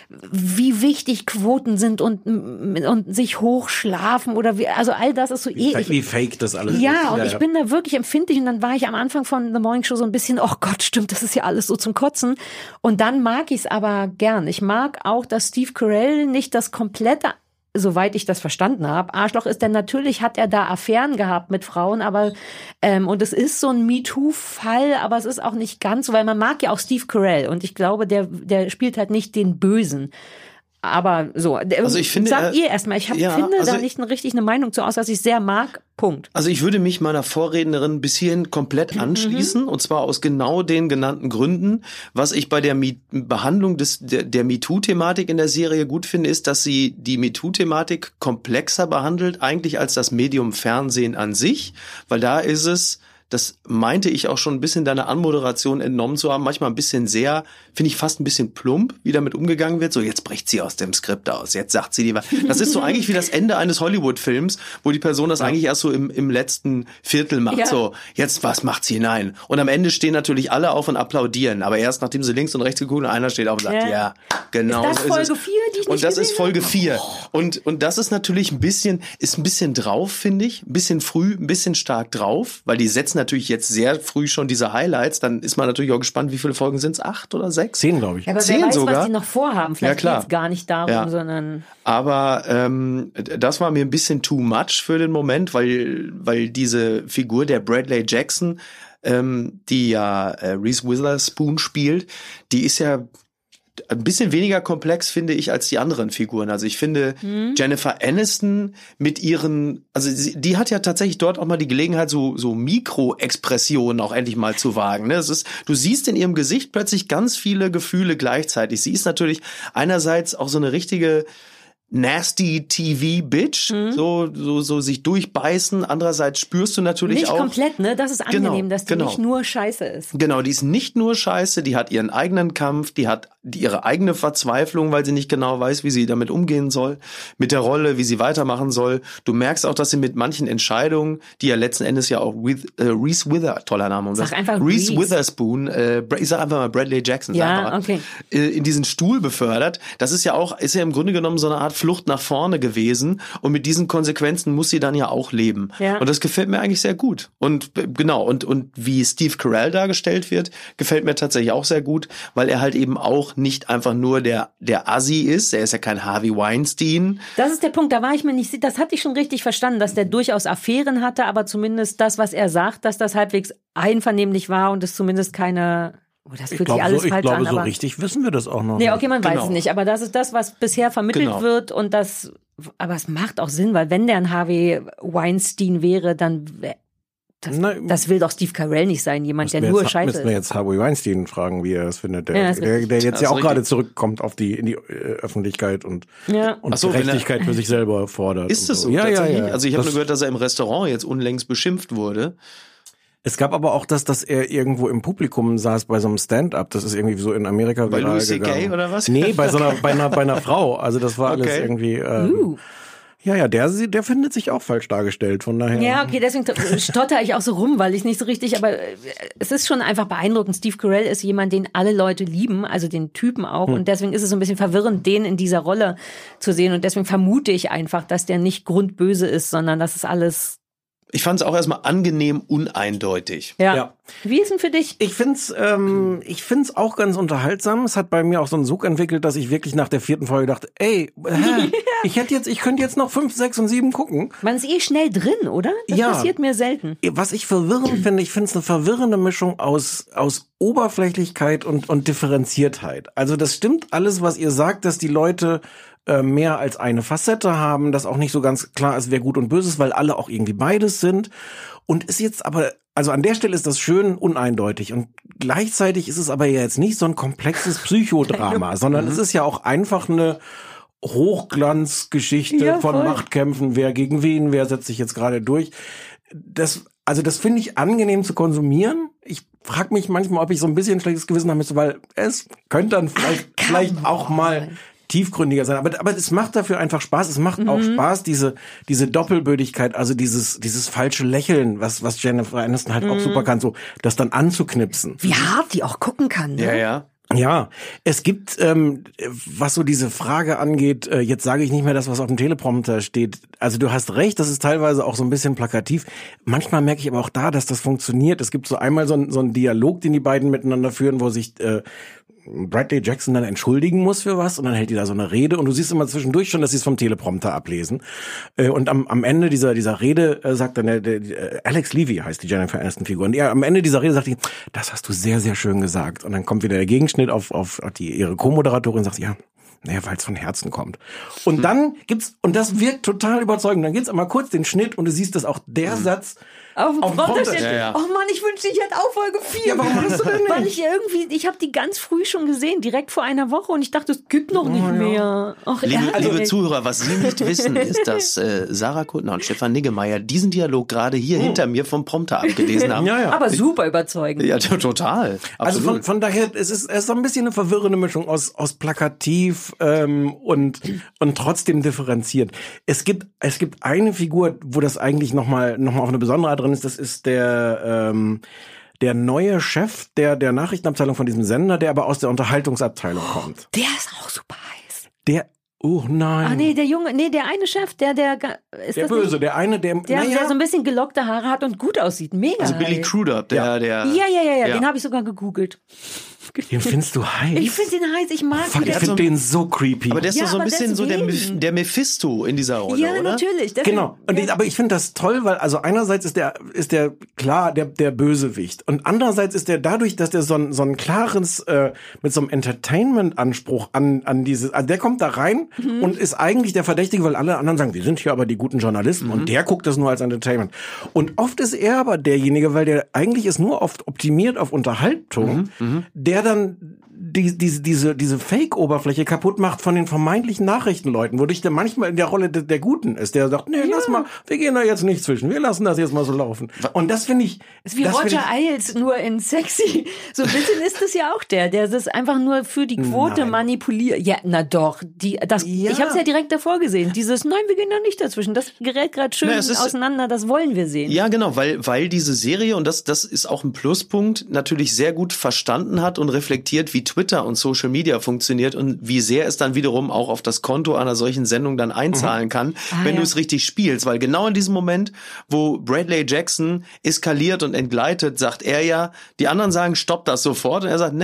wichtig Quoten sind und sich hochschlafen oder also all das ist so wie fake das alles ist. Ja, und ich bin da wirklich empfindlich und dann war ich am Anfang von The Morning Show so ein bisschen, oh Gott, stimmt, das ist ja alles so zum Kotzen. Und dann mag ich es aber gern. Ich mag auch, dass Steve Carell nicht das komplette, soweit ich das verstanden habe, Arschloch ist, denn natürlich hat er da Affären gehabt mit Frauen, aber und es ist so ein MeToo-Fall, aber es ist auch nicht ganz so, weil man mag ja auch Steve Carell und ich glaube, der spielt halt nicht den Bösen. Aber so, also ich finde, sagt ihr erstmal, finde da nicht eine Meinung zu aus, dass ich sehr mag, Punkt. Also ich würde mich meiner Vorrednerin bis hierhin komplett anschließen und zwar aus genau den genannten Gründen. Was ich bei der Behandlung der MeToo-Thematik in der Serie gut finde, ist, dass sie die MeToo-Thematik komplexer behandelt eigentlich als das Medium Fernsehen an sich, weil da ist es, das meinte ich auch schon ein bisschen deiner Anmoderation entnommen zu haben, manchmal ein bisschen sehr, finde ich fast ein bisschen plump, wie damit umgegangen wird. So, jetzt bricht sie aus dem Skript aus, jetzt sagt sie die Wahrheit. Das ist so eigentlich wie das Ende eines Hollywood-Films, wo die Person das eigentlich erst so im letzten Viertel macht. Ja. So, jetzt was macht sie hinein? Und am Ende stehen natürlich alle auf und applaudieren, aber erst nachdem sie links und rechts geguckt und einer steht auf und sagt, ja genau. Ist das Folge 4, die ich nicht Und das ist Folge 4. Und das ist natürlich ein bisschen drauf, finde ich. Ein bisschen früh, ein bisschen stark drauf, weil die setzen natürlich jetzt sehr früh schon diese Highlights, dann ist man natürlich auch gespannt, wie viele Folgen sind es? 8 oder 6? 10, glaube ich. Ja, aber 10 wer weiß, sogar. was die noch vorhaben. Vielleicht geht es gar nicht darum, sondern... Aber das war mir ein bisschen too much für den Moment, weil diese Figur der Bradley Jackson, die ja Reese Witherspoon spielt, die ist ja ein bisschen weniger komplex, finde ich, als die anderen Figuren. Also ich finde Jennifer Aniston mit ihren, also die hat ja tatsächlich dort auch mal die Gelegenheit, so Mikroexpressionen auch endlich mal zu wagen. Ne? Du siehst in ihrem Gesicht plötzlich ganz viele Gefühle gleichzeitig. Sie ist natürlich einerseits auch so eine richtige nasty TV-Bitch, so sich durchbeißen. Andererseits spürst du natürlich nicht auch... Nicht komplett, ne? Das ist angenehm, dass die nicht nur scheiße ist. Genau, die ist nicht nur scheiße, die hat ihren eigenen Kampf, die hat ihre eigene Verzweiflung, weil sie nicht genau weiß, wie sie damit umgehen soll, mit der Rolle, wie sie weitermachen soll. Du merkst auch, dass sie mit manchen Entscheidungen, die ja letzten Endes ja auch Reese Witherspoon, ich sag einfach mal Bradley Jackson, in diesen Stuhl befördert. Das ist ja im Grunde genommen so eine Art Flucht nach vorne gewesen und mit diesen Konsequenzen muss sie dann ja auch leben. Ja. Und das gefällt mir eigentlich sehr gut. Und genau, und wie Steve Carell dargestellt wird, gefällt mir tatsächlich auch sehr gut, weil er halt eben auch nicht einfach nur der Assi ist. Er ist ja kein Harvey Weinstein. Das ist der Punkt, da war ich mir nicht sicher. Das hatte ich schon richtig verstanden, dass der durchaus Affären hatte, aber zumindest das, was er sagt, dass das halbwegs einvernehmlich war und es zumindest keine Oh, das fühlt sich alles falsch an. Ich glaube, so richtig wissen wir das auch noch nicht. Nee, okay, man weiß es nicht. Aber das ist das, was bisher vermittelt wird. Und das, aber es macht auch Sinn, weil wenn der ein Harvey Weinstein wäre, dann das will doch Steve Carell nicht sein, jemand, der nur Scheiße ist. Müssen wir jetzt Harvey Weinstein fragen, wie er es findet, der jetzt ja auch gerade zurückkommt in die Öffentlichkeit und Gerechtigkeit für sich selber fordert. Ist das so? Ja. Also ich habe nur gehört, dass er im Restaurant jetzt unlängst beschimpft wurde. Es gab aber auch dass er irgendwo im Publikum saß bei so einem Stand-up. Das ist irgendwie so in Amerika bei Louis C.K. oder was? Nee, bei einer Frau. Also das war alles irgendwie. Ja, der findet sich auch falsch dargestellt, von daher. Ja, okay, deswegen stotter ich auch so rum, weil ich nicht so richtig, aber es ist schon einfach beeindruckend. Steve Carell ist jemand, den alle Leute lieben, also den Typen auch, und deswegen ist es so ein bisschen verwirrend, den in dieser Rolle zu sehen, und deswegen vermute ich einfach, dass der nicht grundböse ist, sondern das ist alles. Ich fand es auch erstmal angenehm uneindeutig. Ja. Wie ist denn für dich? Ich find's auch ganz unterhaltsam. Es hat bei mir auch so einen Sog entwickelt, dass ich wirklich nach der 4. Folge dachte, ich könnte jetzt noch 5, 6 und 7 gucken. Man ist schnell drin, oder? Das passiert mir selten. Was ich verwirrend finde, ich finde es eine verwirrende Mischung aus Oberflächlichkeit und Differenziertheit. Also das stimmt alles, was ihr sagt, dass die Leute mehr als eine Facette haben, dass auch nicht so ganz klar ist, wer gut und böse ist, weil alle auch irgendwie beides sind. Und ist jetzt aber, also an der Stelle ist das schön uneindeutig, und gleichzeitig ist es aber ja jetzt nicht so ein komplexes Psychodrama, sondern es ist ja auch einfach eine Hochglanzgeschichte von Machtkämpfen, wer gegen wer setzt sich jetzt gerade durch. Das finde ich angenehm zu konsumieren. Ich frage mich manchmal, ob ich so ein bisschen schlechtes Gewissen habe, weil es könnte dann vielleicht auch mal tiefgründiger sein, aber es macht dafür einfach Spaß. Es macht auch Spaß, diese Doppelbödigkeit, also dieses falsche Lächeln, was Jennifer Aniston halt auch super kann, so das dann anzuknipsen. Wie hart die auch gucken kann, ne? Ja. Ja, es gibt, was so diese Frage angeht, jetzt sage ich nicht mehr das, was auf dem Teleprompter steht. Also du hast recht, das ist teilweise auch so ein bisschen plakativ. Manchmal merke ich aber auch dass das funktioniert. Es gibt so einmal so einen Dialog, den die beiden miteinander führen, wo sich Bradley Jackson dann entschuldigen muss für was, und dann hält die da so eine Rede, und du siehst immer zwischendurch schon, dass sie es vom Teleprompter ablesen. Und am Ende dieser Rede sagt dann Alex Levy heißt die Jennifer Aniston-Figur, und am Ende dieser Rede sagt die, das hast du sehr, sehr schön gesagt. Und dann kommt wieder der Gegenschnitt auf ihre Co-Moderatorin und sagt, weil es von Herzen kommt. Und dann und das wirkt total überzeugend, dann gibt's einmal kurz den Schnitt, und du siehst, dass auch der Satz auf dem Prompter steht. Oh Mann, ich wünschte, ich hätte auch Folge 4. Ja, warum hast du denn nicht? Weil ich habe die ganz früh schon gesehen, direkt vor einer Woche, und ich dachte, es gibt noch nicht mehr. Ach, liebe Zuhörer, was Sie nicht wissen, ist, dass Sarah Kuttner und Stefan Niggemeier diesen Dialog gerade hier hinter mir vom Prompter abgelesen haben. Aber super überzeugend. Ja, total. Absolut. Also von daher, es ist so ein bisschen eine verwirrende Mischung aus plakativ und trotzdem differenziert. Es gibt eine Figur, wo das eigentlich noch mal auf eine besondere Art drin ist. Das ist der neue Chef der Nachrichtenabteilung von diesem Sender, der aber aus der Unterhaltungsabteilung kommt. Der ist auch super heiß. Oh nein. Ah nee, der eine Chef, der ist der Böse, der so ein bisschen gelockte Haare hat und gut aussieht. Mega. Also Billy Crudup, der. Ja, den habe ich sogar gegoogelt. Den findest du heiß? Ich finde den heiß, ich mag ihn. Ich finde den so creepy. Aber der ist doch so ein bisschen deswegen. So der Mephisto in dieser Rolle, ja, oder? Natürlich. Genau. Aber ich finde das toll, weil also einerseits ist der klar der Bösewicht, und andererseits ist der dadurch, dass der so ein klares mit so einem Entertainment-Anspruch an dieses, also der kommt da rein und ist eigentlich der Verdächtige, weil alle anderen sagen, wir sind hier aber die guten Journalisten, und der guckt das nur als Entertainment. Und oft ist er aber derjenige, weil der eigentlich ist nur oft optimiert auf Unterhaltung, der dann diese Fake-Oberfläche kaputt macht von den vermeintlichen Nachrichtenleuten, wodurch der manchmal in der Rolle der Guten ist, der sagt, lass mal, wir gehen da jetzt nicht zwischen, wir lassen das jetzt mal so laufen. Und das finde ich... Ist wie Roger Ailes, nur in sexy. So ein bisschen ist es ja auch der das einfach nur für die Quote manipuliert. Ja, na doch. Ich habe es ja direkt davor gesehen. Dieses, nein, wir gehen da nicht dazwischen. Das gerät gerade schön auseinander, das wollen wir sehen. Ja, genau, weil diese Serie, und das ist auch ein Pluspunkt, natürlich sehr gut verstanden hat und reflektiert, wie Twitter und Social Media funktioniert und wie sehr es dann wiederum auch auf das Konto einer solchen Sendung dann einzahlen kann, wenn du es richtig spielst. Weil genau in diesem Moment, wo Bradley Jackson eskaliert und entgleitet, sagt er ja, die anderen sagen, stopp das sofort. Und er sagt, nee.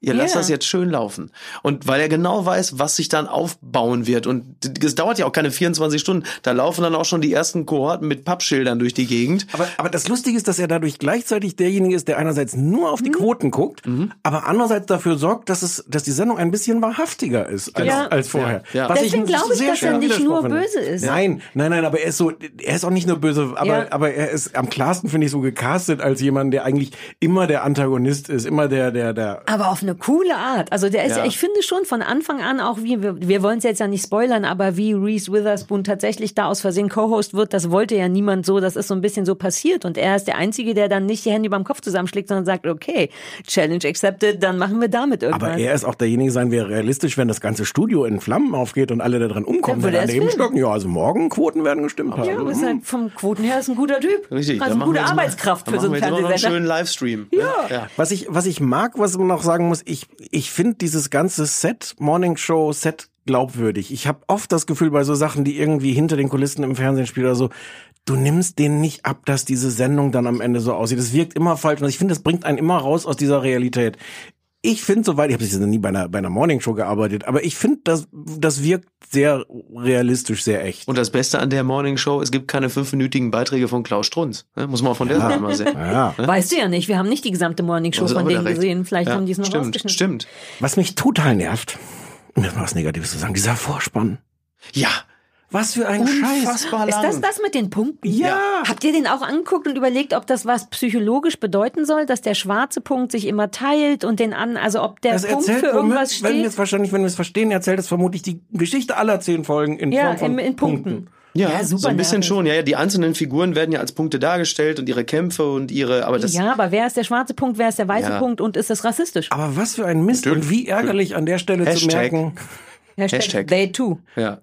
lasst das jetzt schön laufen. Und weil er genau weiß, was sich dann aufbauen wird. Und es dauert ja auch keine 24 Stunden. Da laufen dann auch schon die ersten Kohorten mit Pappschildern durch die Gegend. Aber das Lustige ist, dass er dadurch gleichzeitig derjenige ist, der einerseits nur auf die Quoten guckt, aber andererseits dafür sorgt, dass die Sendung ein bisschen wahrhaftiger ist als vorher. Ja. Deswegen glaube ich, dass er nicht nur böse ist. Nein, aber er ist auch nicht nur böse, aber er ist am klarsten, finde ich, so gecastet als jemand, der eigentlich immer der Antagonist ist, immer der. Aber auf eine coole Art. Also der ist ich finde schon von Anfang an auch, wie wir wollen es jetzt ja nicht spoilern, aber wie Reese Witherspoon tatsächlich da aus Versehen Co-Host wird, das wollte ja niemand so, das ist so ein bisschen so passiert und er ist der Einzige, der dann nicht die Hände überm Kopf zusammenschlägt, sondern sagt, okay, Challenge accepted, dann machen wir damit irgendwas. Aber er ist auch derjenige sein, wäre realistisch, wenn das ganze Studio in Flammen aufgeht und alle da dran umkommen, wenn daneben stocken. Ja, also morgen Quoten werden gestimmt haben. Ja, aber ist halt vom Quoten her ist ein guter Typ. Richtig. Also eine gute Arbeitskraft für so einen Fernsehsender. Einen schönen Livestream. Ja. Was ich mag, was man noch sagen muss, ich finde dieses ganze Morning-Show-Set glaubwürdig. Ich habe oft das Gefühl bei so Sachen, die irgendwie hinter den Kulissen im Fernsehen spielen oder so, du nimmst denen nicht ab, dass diese Sendung dann am Ende so aussieht. Das wirkt immer falsch und ich finde, das bringt einen immer raus aus dieser Realität. Ich finde soweit, ich habe jetzt nie bei einer Morningshow gearbeitet, aber ich finde, das wirkt sehr realistisch, sehr echt. Und das Beste an der Morningshow, es gibt keine 5-minütigen Beiträge von Klaus Strunz. Muss man auch von der Seite mal sehen. Ja. Weißt du ja nicht, wir haben nicht die gesamte Morningshow von denen gesehen. Vielleicht haben die es noch rausgeschnitten. Stimmt. Was mich total nervt, um jetzt mal was Negatives zu sagen, dieser Vorspann. Ja. Was für ein Scheiß. Ist das mit den Punkten? Ja. Habt ihr den auch angeguckt und überlegt, ob das was psychologisch bedeuten soll, dass der schwarze Punkt sich immer teilt und also ob der Punkt für irgendwas steht? Wenn wir es verstehen, erzählt es vermutlich die Geschichte aller 10 Folgen in Form von Punkten. Ja, super so ein bisschen schon. Ja, die einzelnen Figuren werden ja als Punkte dargestellt und ihre Kämpfe und aber wer ist der schwarze Punkt, wer ist der weiße Punkt und ist das rassistisch? Aber was für ein Mist und wie ärgerlich an der Stelle zu merken. Hashtag They Too. Ja.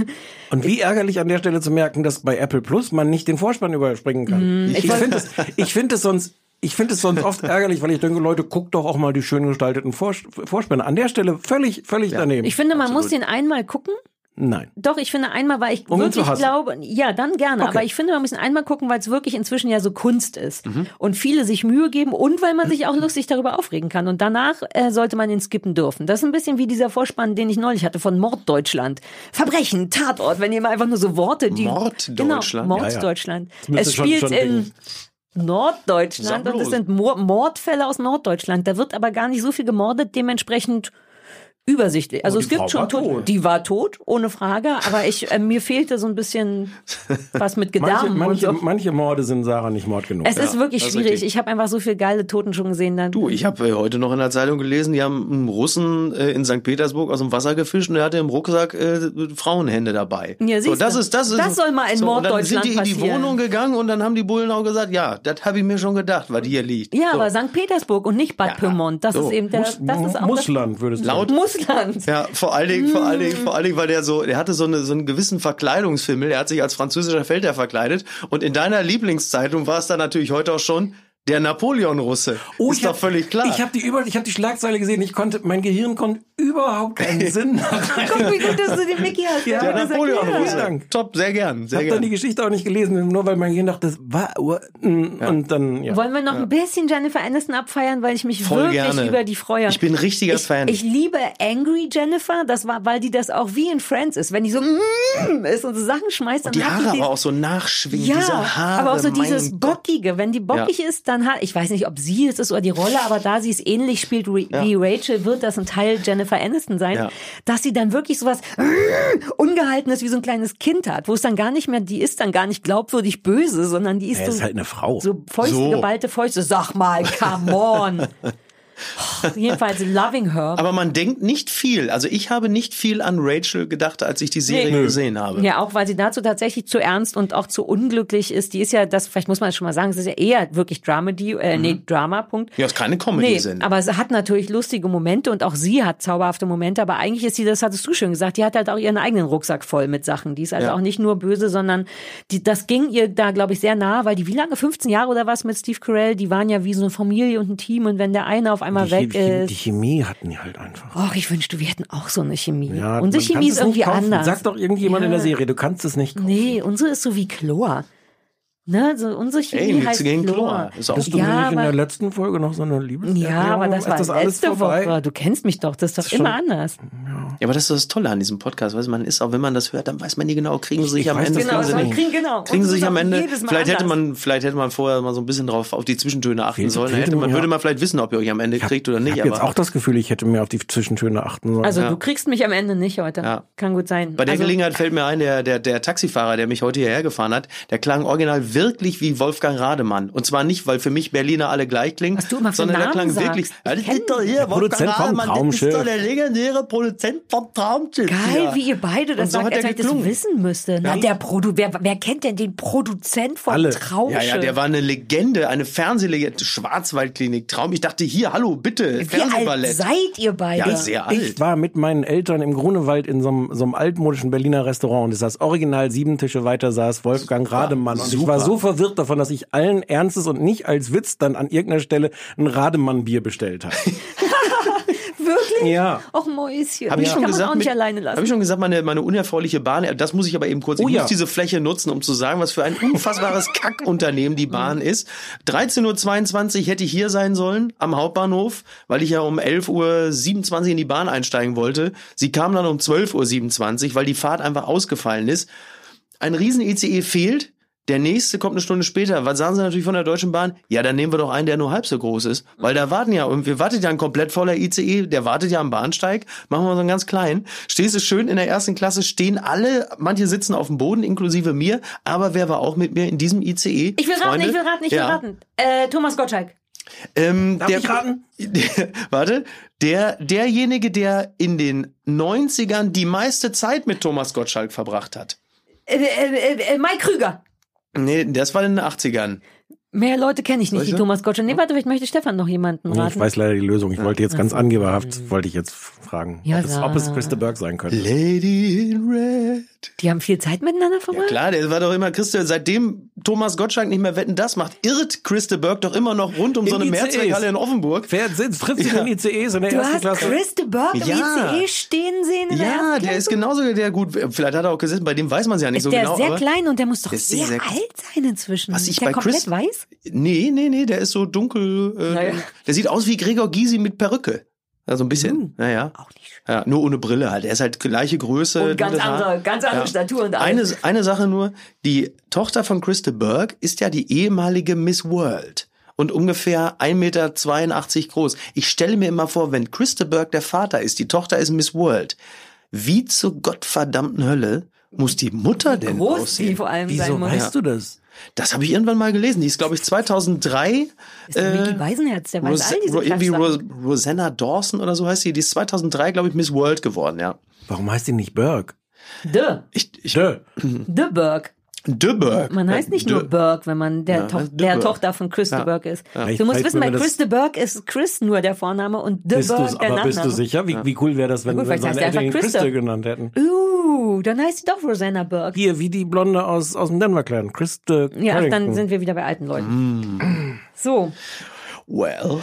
Und wie ärgerlich an der Stelle zu merken, dass bei Apple Plus man nicht den Vorspann überspringen kann. Ich finde es sonst oft ärgerlich, weil ich denke, Leute, guckt doch auch mal die schön gestalteten Vorspänne. An der Stelle völlig daneben. Ich finde, man muss den einmal gucken. Nein. Doch, ich finde einmal, weil ich wirklich glaube, ja, dann gerne, aber ich finde, man muss einmal gucken, weil es wirklich inzwischen ja so Kunst ist und viele sich Mühe geben und weil man sich auch lustig darüber aufregen kann und danach sollte man den skippen dürfen. Das ist ein bisschen wie dieser Vorspann, den ich neulich hatte von Morddeutschland. Verbrechen, Tatort, wenn ihr mal einfach nur so Worte, Morddeutschland? Genau, Morddeutschland. Ja. Es spielt in Norddeutschland und es sind Mordfälle aus Norddeutschland. Da wird aber gar nicht so viel gemordet, dementsprechend übersichtlich. Also es gibt schon Tote. Die war tot, ohne Frage, aber mir fehlte so ein bisschen was mit Gedärmen und so. Manche Morde sind Sarah nicht Mord genug. Es ist wirklich schwierig. Ich habe einfach so viele geile Toten schon gesehen. Ich habe heute noch in der Zeitung gelesen, die haben einen Russen in St. Petersburg aus dem Wasser gefischt und der hatte im Rucksack Frauenhände dabei. Ja, so, das soll mal in Morddeutschland passieren. Dann sind die in die Wohnung gegangen und dann haben die Bullen auch gesagt, ja, das habe ich mir schon gedacht, weil die hier liegt. Ja, aber St. Petersburg und nicht Bad Pyrmont. Das ist eben Mussland, würdest du sagen. Ja, vor allen Dingen, weil der hatte so einen gewissen Verkleidungsfimmel. Er hat sich als französischer Feldherr verkleidet. Und in deiner Lieblingszeitung war es dann natürlich heute auch schon der Napoleon-Russe. Ist doch völlig klar. Ich habe die Schlagzeile gesehen. Mein Gehirn konnte überhaupt keinen Sinn machen. Guck, wie gut, dass du den Mickey hast. Ja, der Napoleon-Russe. Top, sehr gern. Ich habe dann die Geschichte auch nicht gelesen, nur weil mein Gehirn dachte, und dann, ja. Wollen wir noch ein bisschen Jennifer Aniston abfeiern, weil ich mich wirklich über die freue. Ich bin ein richtiger Fan. Ich liebe Angry Jennifer, weil die das auch wie in Friends ist. Wenn die so ist und so Sachen schmeißt, dann die Haare aber auch so nachschwingen, diese Haare. Aber auch so dieses Bockige. Wenn die bockig ist, dann ich weiß nicht, ob sie es ist oder die Rolle, aber da sie es ähnlich spielt wie Rachel, wird das ein Teil Jennifer Aniston sein, dass sie dann wirklich sowas Ungehaltenes wie so ein kleines Kind hat, wo es dann gar nicht mehr, die ist dann gar nicht glaubwürdig böse, sondern die ist ist halt eine Frau. So geballte Fäuste. Sag mal, come on. Jedenfalls loving her. Aber man denkt nicht viel. Also ich habe nicht viel an Rachel gedacht, als ich die Serie gesehen habe. Ja, auch weil sie dazu tatsächlich zu ernst und auch zu unglücklich ist. Die ist ja, vielleicht muss man es schon mal sagen, es ist ja eher wirklich Drama, Punkt. Ja, ist keine Comedy-Sendung. Aber sie hat natürlich lustige Momente und auch sie hat zauberhafte Momente, aber eigentlich ist sie, das hattest du schon gesagt, die hat halt auch ihren eigenen Rucksack voll mit Sachen. Die ist also auch nicht nur böse, sondern das ging ihr da, glaube ich, sehr nah, weil die, wie lange, 15 Jahre oder was mit Steve Carell, die waren ja wie so eine Familie und ein Team und wenn der eine auf einmal weg ist. Die Chemie hatten die halt einfach. Och, ich wünschte, wir hätten auch so eine Chemie. Ja, unsere Chemie ist irgendwie anders. Sag doch irgendjemand in der Serie, du kannst es nicht kaufen. Nee, unsere ist so wie Chlor. Ne, so unsere Chemie heißt Chlor. Hast du nicht in der letzten Folge noch so eine Liebeserklärung? Ja, aber das war letzte Woche. Du kennst mich doch, das ist doch immer anders. Ja, aber das ist das Tolle an diesem Podcast. Weißt, man ist auch, wenn man das hört, dann weiß man nie genau, kriegen sie sich am Ende. Kriegen sie sich am Ende. Vielleicht hätte man vorher mal so ein bisschen drauf auf die Zwischentöne achten sollen. Würde man vielleicht wissen, ob ihr euch am Ende kriegt oder nicht. Ich habe jetzt auch das Gefühl, ich hätte mir auf die Zwischentöne achten sollen. Also du kriegst mich am Ende nicht heute. Ja. Kann gut sein. Bei der Gelegenheit fällt mir ein, der Taxifahrer, der mich heute hierher gefahren hat, der klang original wirklich wie Wolfgang Rademann. Und zwar nicht, weil für mich Berliner alle gleich klingen, sondern der klang wirklich. Ja, das ist doch hier Wolfgang Rademann, das ist doch der legendäre Produzent vom Traumschiff. Geil, wie ihr beide das sagt, als ich das wissen müsste. Na, wer kennt denn den Produzent vom Traumschiff? Ja, der war eine Legende, eine Fernsehlegende, Schwarzwaldklinik, Traum. Ich dachte, hier, hallo, bitte, Fernsehballett. Wie alt seid ihr beide? Ja, sehr alt. Ich war mit meinen Eltern im Grunewald in so einem altmodischen Berliner Restaurant und es saß original 7 Tische weiter saß Wolfgang Rademann und ich war so verwirrt davon, dass ich allen Ernstes und nicht als Witz dann an irgendeiner Stelle ein Rademann-Bier bestellt habe. Wirklich? Ja. Och, Mäuschen. Hab ich schon gesagt, auch nicht alleine lassen. Habe ich schon gesagt, meine unerfreuliche Bahn, das muss ich aber eben kurz, ich muss diese Fläche nutzen, um zu sagen, was für ein unfassbares Kackunternehmen die Bahn ist. 13:22 Uhr hätte ich hier sein sollen, am Hauptbahnhof, weil ich ja um 11:27 Uhr in die Bahn einsteigen wollte. Sie kam dann um 12:27 Uhr, weil die Fahrt einfach ausgefallen ist. Ein riesen ICE fehlt. Der nächste kommt eine Stunde später. Was sagen sie natürlich von der Deutschen Bahn? Ja, dann nehmen wir doch einen, der nur halb so groß ist. Weil da wartet ja ein komplett voller ICE, der wartet ja am Bahnsteig. Machen wir so einen ganz kleinen. Stehst du schön in der ersten Klasse, stehen alle, manche sitzen auf dem Boden, inklusive mir. Aber wer war auch mit mir in diesem ICE? Ich will raten. Thomas Gottschalk. Darf ich raten? Warte, derjenige, der in den 90ern die meiste Zeit mit Thomas Gottschalk verbracht hat. Mike Krüger. Nee, das war in den 80ern. Mehr Leute kenne ich nicht, die Thomas Gottschalk. Nee, warte, ich möchte Stefan noch jemanden raten. Ich weiß leider die Lösung. Ich wollte jetzt ganz angeberhaft, fragen, ob es Christa Burke sein könnte. Lady in Red. Die haben viel Zeit miteinander verbracht? Ja klar, der war doch immer Christa, seitdem Thomas Gottschalk nicht mehr Wetten, das macht, irrt Christa Burke doch immer noch rund um so eine Mehrzweckhalle in Offenburg. Trifft sie in ICEs in der ersten Klasse? Du hast Christa Burke im ICE stehen sehen in der ersten Klasse? Der ist genauso der gut, vielleicht hat er auch gesessen, bei dem weiß man es ja nicht so genau. Der ist sehr klein und der muss doch sehr alt sein inzwischen. Was ich der bei komplett weiß? Nee, der ist so dunkel. Der sieht aus wie Gregor Gysi mit Perücke. Also ein bisschen. Naja. Auch nicht schön. Ja, nur ohne Brille halt. Er ist halt gleiche Größe. Und ganz andere Statur und alles. Eine Sache nur. Die Tochter von Christa Burke ist ja die ehemalige Miss World. Und ungefähr 1,82 Meter groß. Ich stelle mir immer vor, wenn Christa Burke der Vater ist, die Tochter ist Miss World. Wie zur gottverdammten Hölle muss die Mutter denn aussehen? Die vor allem Wieso weißt du das? Das habe ich irgendwann mal gelesen. Die ist, glaube ich, 2003. Ist Mickey Beisenherz, der weiß all diese irgendwie Rosanna Dawson oder so heißt sie. Die ist 2003, glaube ich, Miss World geworden, ja. Warum heißt die nicht Burke? De Burke. De Burke. Man heißt nicht nur Burke, wenn man der Tochter von Christa Burke ist. Ja. Du musst wissen, bei Christa Burke ist Chris nur der Vorname und De Burke der Nachname. Bist du sicher? Wie cool wäre das, wenn wir seine Eltern Christa genannt hätten? Dann heißt sie doch Rosanna Burke. Hier, wie die Blonde aus dem Denver Clan. Christa Ja, dann sind wir wieder bei alten Leuten. So. Well.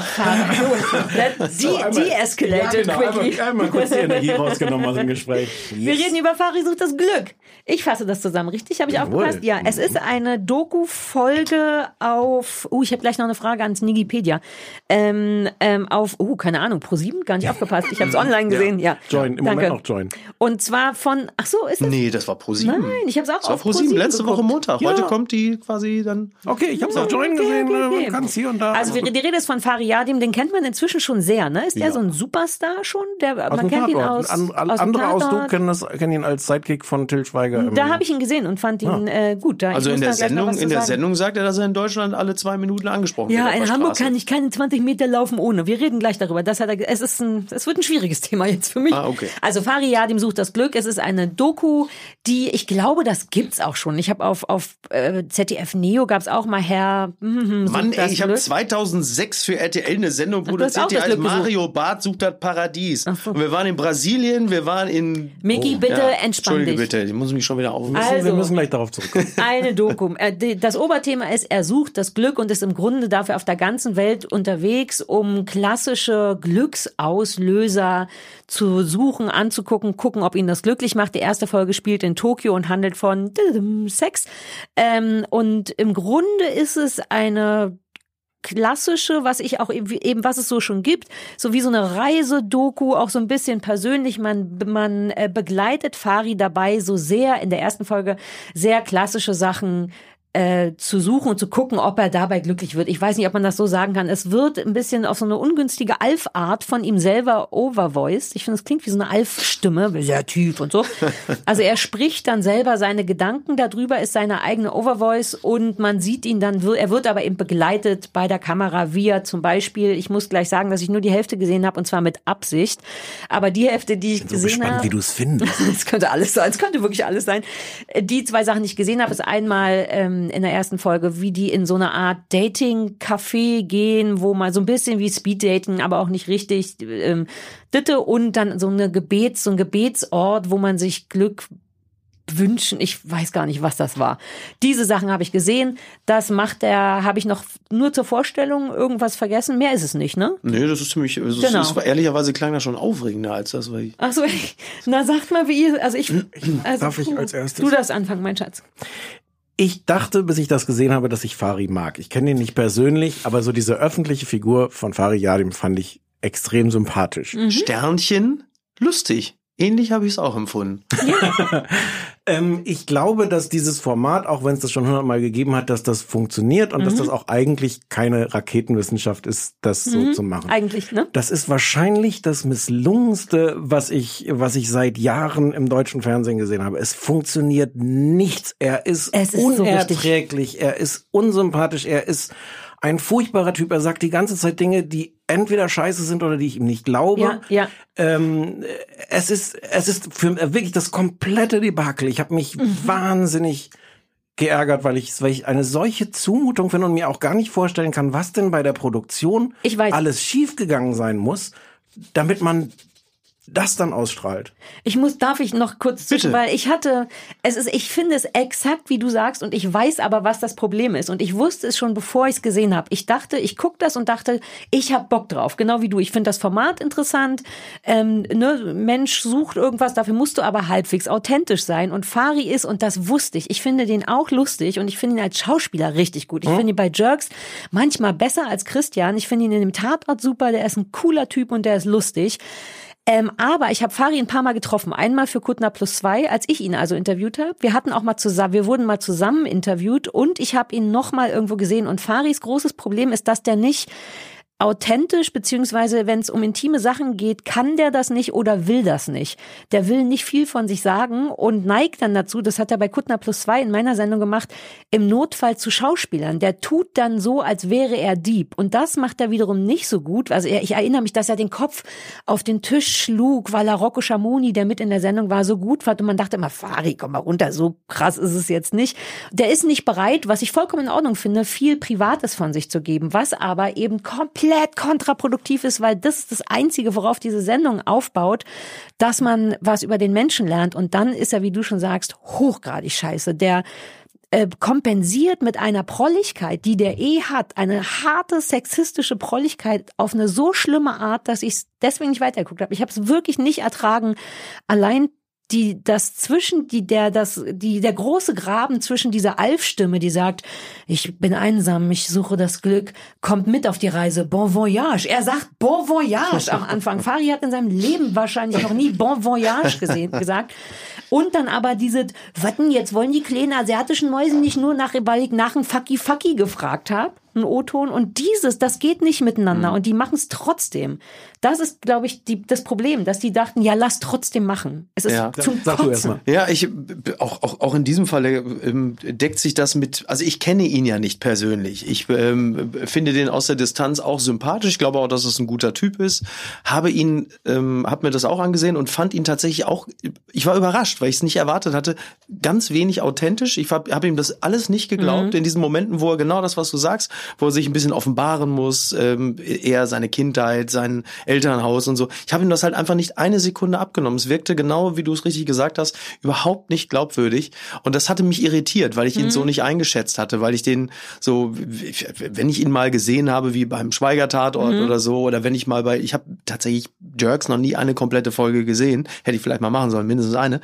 De-escalated quickly. Einmal kurz die Energie rausgenommen aus dem Gespräch. Wir reden über Fari sucht das Glück. Ich fasse das zusammen, richtig? Habe ich aufgepasst? Ja, es ist eine Doku-Folge auf, ich habe gleich noch eine Frage ans Nigipedia. Auf, keine Ahnung, Pro7? Gar nicht aufgepasst. Ich habe es online gesehen. Ja. Join, im Moment noch Join. Und zwar von, ist das? Nee, das war Pro7. Nein, ich habe es auch auf Pro7. Letzte Woche Montag. Ja. Heute kommt die quasi dann. Okay, ich habe es auf Join gesehen. Man kann es hier und da. Also die Rede ist von Fariyadim, den kennt man inzwischen schon sehr, ne? Ist der so ein Superstar schon? Man kennt ihn aus andere aus Du kennen ihn als Sidekick von Til Schweiger. Da habe ich ihn gesehen und fand ihn gut. Also in der Sendung sagt er, dass er in Deutschland alle 2 Minuten angesprochen wird. Ja, in Hamburg kann ich keine 20 Meter laufen ohne. Wir reden gleich darüber. Es wird ein schwieriges Thema jetzt für mich. Okay. Also Fariyadim sucht das Glück. Es ist eine Doku, die, ich glaube, das gibt's auch schon. Ich habe auf ZDF Neo gab's auch mal ich habe 2006 6 für RTL eine Sendung produziert, die heißt Mario Barth sucht das Paradies. So. Und wir waren in Brasilien, wir waren in... Micky, bitte entspann dich. Entschuldige bitte, ich muss mich schon wieder aufmachen. Also, wir müssen gleich darauf zurückkommen. Eine Doku. Das Oberthema ist, er sucht das Glück und ist im Grunde dafür auf der ganzen Welt unterwegs, um klassische Glücksauslöser zu suchen, anzugucken, gucken, ob ihn das glücklich macht. Die erste Folge spielt in Tokio und handelt von Sex. Und im Grunde ist es eine klassische, was ich auch eben, was es so schon gibt, so wie so eine Reisedoku, auch so ein bisschen persönlich. Man begleitet Fari dabei, so sehr in der ersten Folge sehr klassische Sachen zu suchen und zu gucken, ob er dabei glücklich wird. Ich weiß nicht, ob man das so sagen kann. Es wird ein bisschen auf so eine ungünstige Alf-Art von ihm selber overvoiced. Ich finde, es klingt wie so eine Alf-Stimme, sehr tief und so. Also er spricht dann selber seine Gedanken darüber, ist seine eigene Overvoice und man sieht ihn dann, er wird aber eben begleitet bei der Kamera, wie er zum Beispiel, ich muss gleich sagen, dass ich nur die Hälfte gesehen habe und zwar mit Absicht, aber die Hälfte, die ich gesehen habe... wie du es findest. Es könnte alles sein, es könnte wirklich alles sein. Die 2 Sachen, die ich gesehen habe, ist einmal in der ersten Folge, wie die in so eine Art Dating-Café gehen, wo mal so ein bisschen wie Speed-Dating, aber auch nicht richtig und dann so ein Gebetsort, wo man sich Glück wünschen, ich weiß gar nicht, was das war. Diese Sachen habe ich gesehen, das habe ich noch nur zur Vorstellung irgendwas vergessen, mehr ist es nicht, ne? Nee, das ist ziemlich, das war ehrlicherweise klang das schon aufregender als das, weil Ach so, na sagt mal, wie ihr, darf ich als erstes? Du darfst anfangen, mein Schatz. Ich dachte, bis ich das gesehen habe, dass ich Fari mag. Ich kenne ihn nicht persönlich, aber so diese öffentliche Figur von Fari Yadim fand ich extrem sympathisch. Sternchen, lustig. Ähnlich habe ich es auch empfunden. Ja. Ich glaube, dass dieses Format, auch wenn es das schon 100-mal gegeben hat, dass das funktioniert und dass das auch eigentlich keine Raketenwissenschaft ist, das so zu machen. Eigentlich, ne? Das ist wahrscheinlich das misslungenste, was ich seit Jahren im deutschen Fernsehen gesehen habe. Es funktioniert nichts. Er ist unerträglich, so er ist unsympathisch, er ist ein furchtbarer Typ. Er sagt die ganze Zeit Dinge, die entweder scheiße sind oder die ich ihm nicht glaube. Ja. Es ist für wirklich das komplette Debakel. Ich habe mich wahnsinnig geärgert, weil ich eine solche Zumutung finde und mir auch gar nicht vorstellen kann, was denn bei der Produktion alles schiefgegangen sein muss, damit man das dann ausstrahlt. Darf ich noch kurz zwischen, weil ich finde es exakt, wie du sagst, und ich weiß aber, was das Problem ist. Und ich wusste es schon, bevor ich es gesehen habe. Ich gucke das und dachte, ich habe Bock drauf, genau wie du. Ich finde das Format interessant. Mensch sucht irgendwas, dafür musst du aber halbwegs authentisch sein. Und Fari ist, und das wusste ich finde den auch lustig und ich finde ihn als Schauspieler richtig gut. Ich finde ihn bei Jerks manchmal besser als Christian. Ich finde ihn in dem Tatort super, der ist ein cooler Typ und der ist lustig. Aber ich habe Fari ein paar Mal getroffen. Einmal für Kuttner Plus 2, als ich ihn also interviewt habe. Wir wurden mal zusammen interviewt und ich habe ihn noch mal irgendwo gesehen. Und Faris großes Problem ist, dass der nicht authentisch, beziehungsweise wenn es um intime Sachen geht, kann der das nicht oder will das nicht. Der will nicht viel von sich sagen und neigt dann dazu, das hat er bei Kuttner Plus 2 in meiner Sendung gemacht, im Notfall zu Schauspielern. Der tut dann so, als wäre er Dieb. Und das macht er wiederum nicht so gut. Also ich erinnere mich, dass er den Kopf auf den Tisch schlug, weil er Rocco Schamoni, der mit in der Sendung war, so gut fand. Und man dachte immer, Fari, komm mal runter, so krass ist es jetzt nicht. Der ist nicht bereit, was ich vollkommen in Ordnung finde, viel Privates von sich zu geben, was aber eben komplett kontraproduktiv ist, weil das ist das Einzige, worauf diese Sendung aufbaut, dass man was über den Menschen lernt. Und dann ist er, wie du schon sagst, hochgradig scheiße. Der kompensiert mit einer Prolligkeit, die der hat, eine harte sexistische Prolligkeit auf eine so schlimme Art, dass ich es deswegen nicht weitergeguckt habe. Ich habe es wirklich nicht ertragen, allein der große Graben zwischen dieser Alf-Stimme, die sagt, ich bin einsam, ich suche das Glück, kommt mit auf die Reise, bon voyage. Er sagt bon voyage am Anfang. Fari hat in seinem Leben wahrscheinlich noch nie bon voyage gesagt. Und dann aber jetzt wollen die kleinen asiatischen Mäuse nicht nur weil ich nach einem Fucky gefragt habe, ein O-Ton, und das geht nicht miteinander und die machen es trotzdem. Das ist, glaube ich, das Problem, dass die dachten, ja, lass trotzdem machen. Es ist zum Kotzen. Ja, auch in diesem Fall deckt sich das mit, also ich kenne ihn ja nicht persönlich. Ich finde den aus der Distanz auch sympathisch. Ich glaube auch, dass es ein guter Typ ist. Habe mir das auch angesehen und fand ihn tatsächlich auch, ich war überrascht, weil ich es nicht erwartet hatte, ganz wenig authentisch. Ich habe ihm das alles nicht geglaubt in diesen Momenten, wo er genau das, was du sagst, wo er sich ein bisschen offenbaren muss, eher seine Kindheit, sein Elternhaus und so. Ich habe ihm das halt einfach nicht eine Sekunde abgenommen. Es wirkte genau, wie du es richtig gesagt hast, überhaupt nicht glaubwürdig. Und das hatte mich irritiert, weil ich ihn so nicht eingeschätzt hatte, weil ich den so, wenn ich ihn mal gesehen habe, wie beim Schweiger-Tatort oder so, oder wenn ich mal ich habe tatsächlich Jerks noch nie eine komplette Folge gesehen, hätte ich vielleicht mal machen sollen, mindestens eine.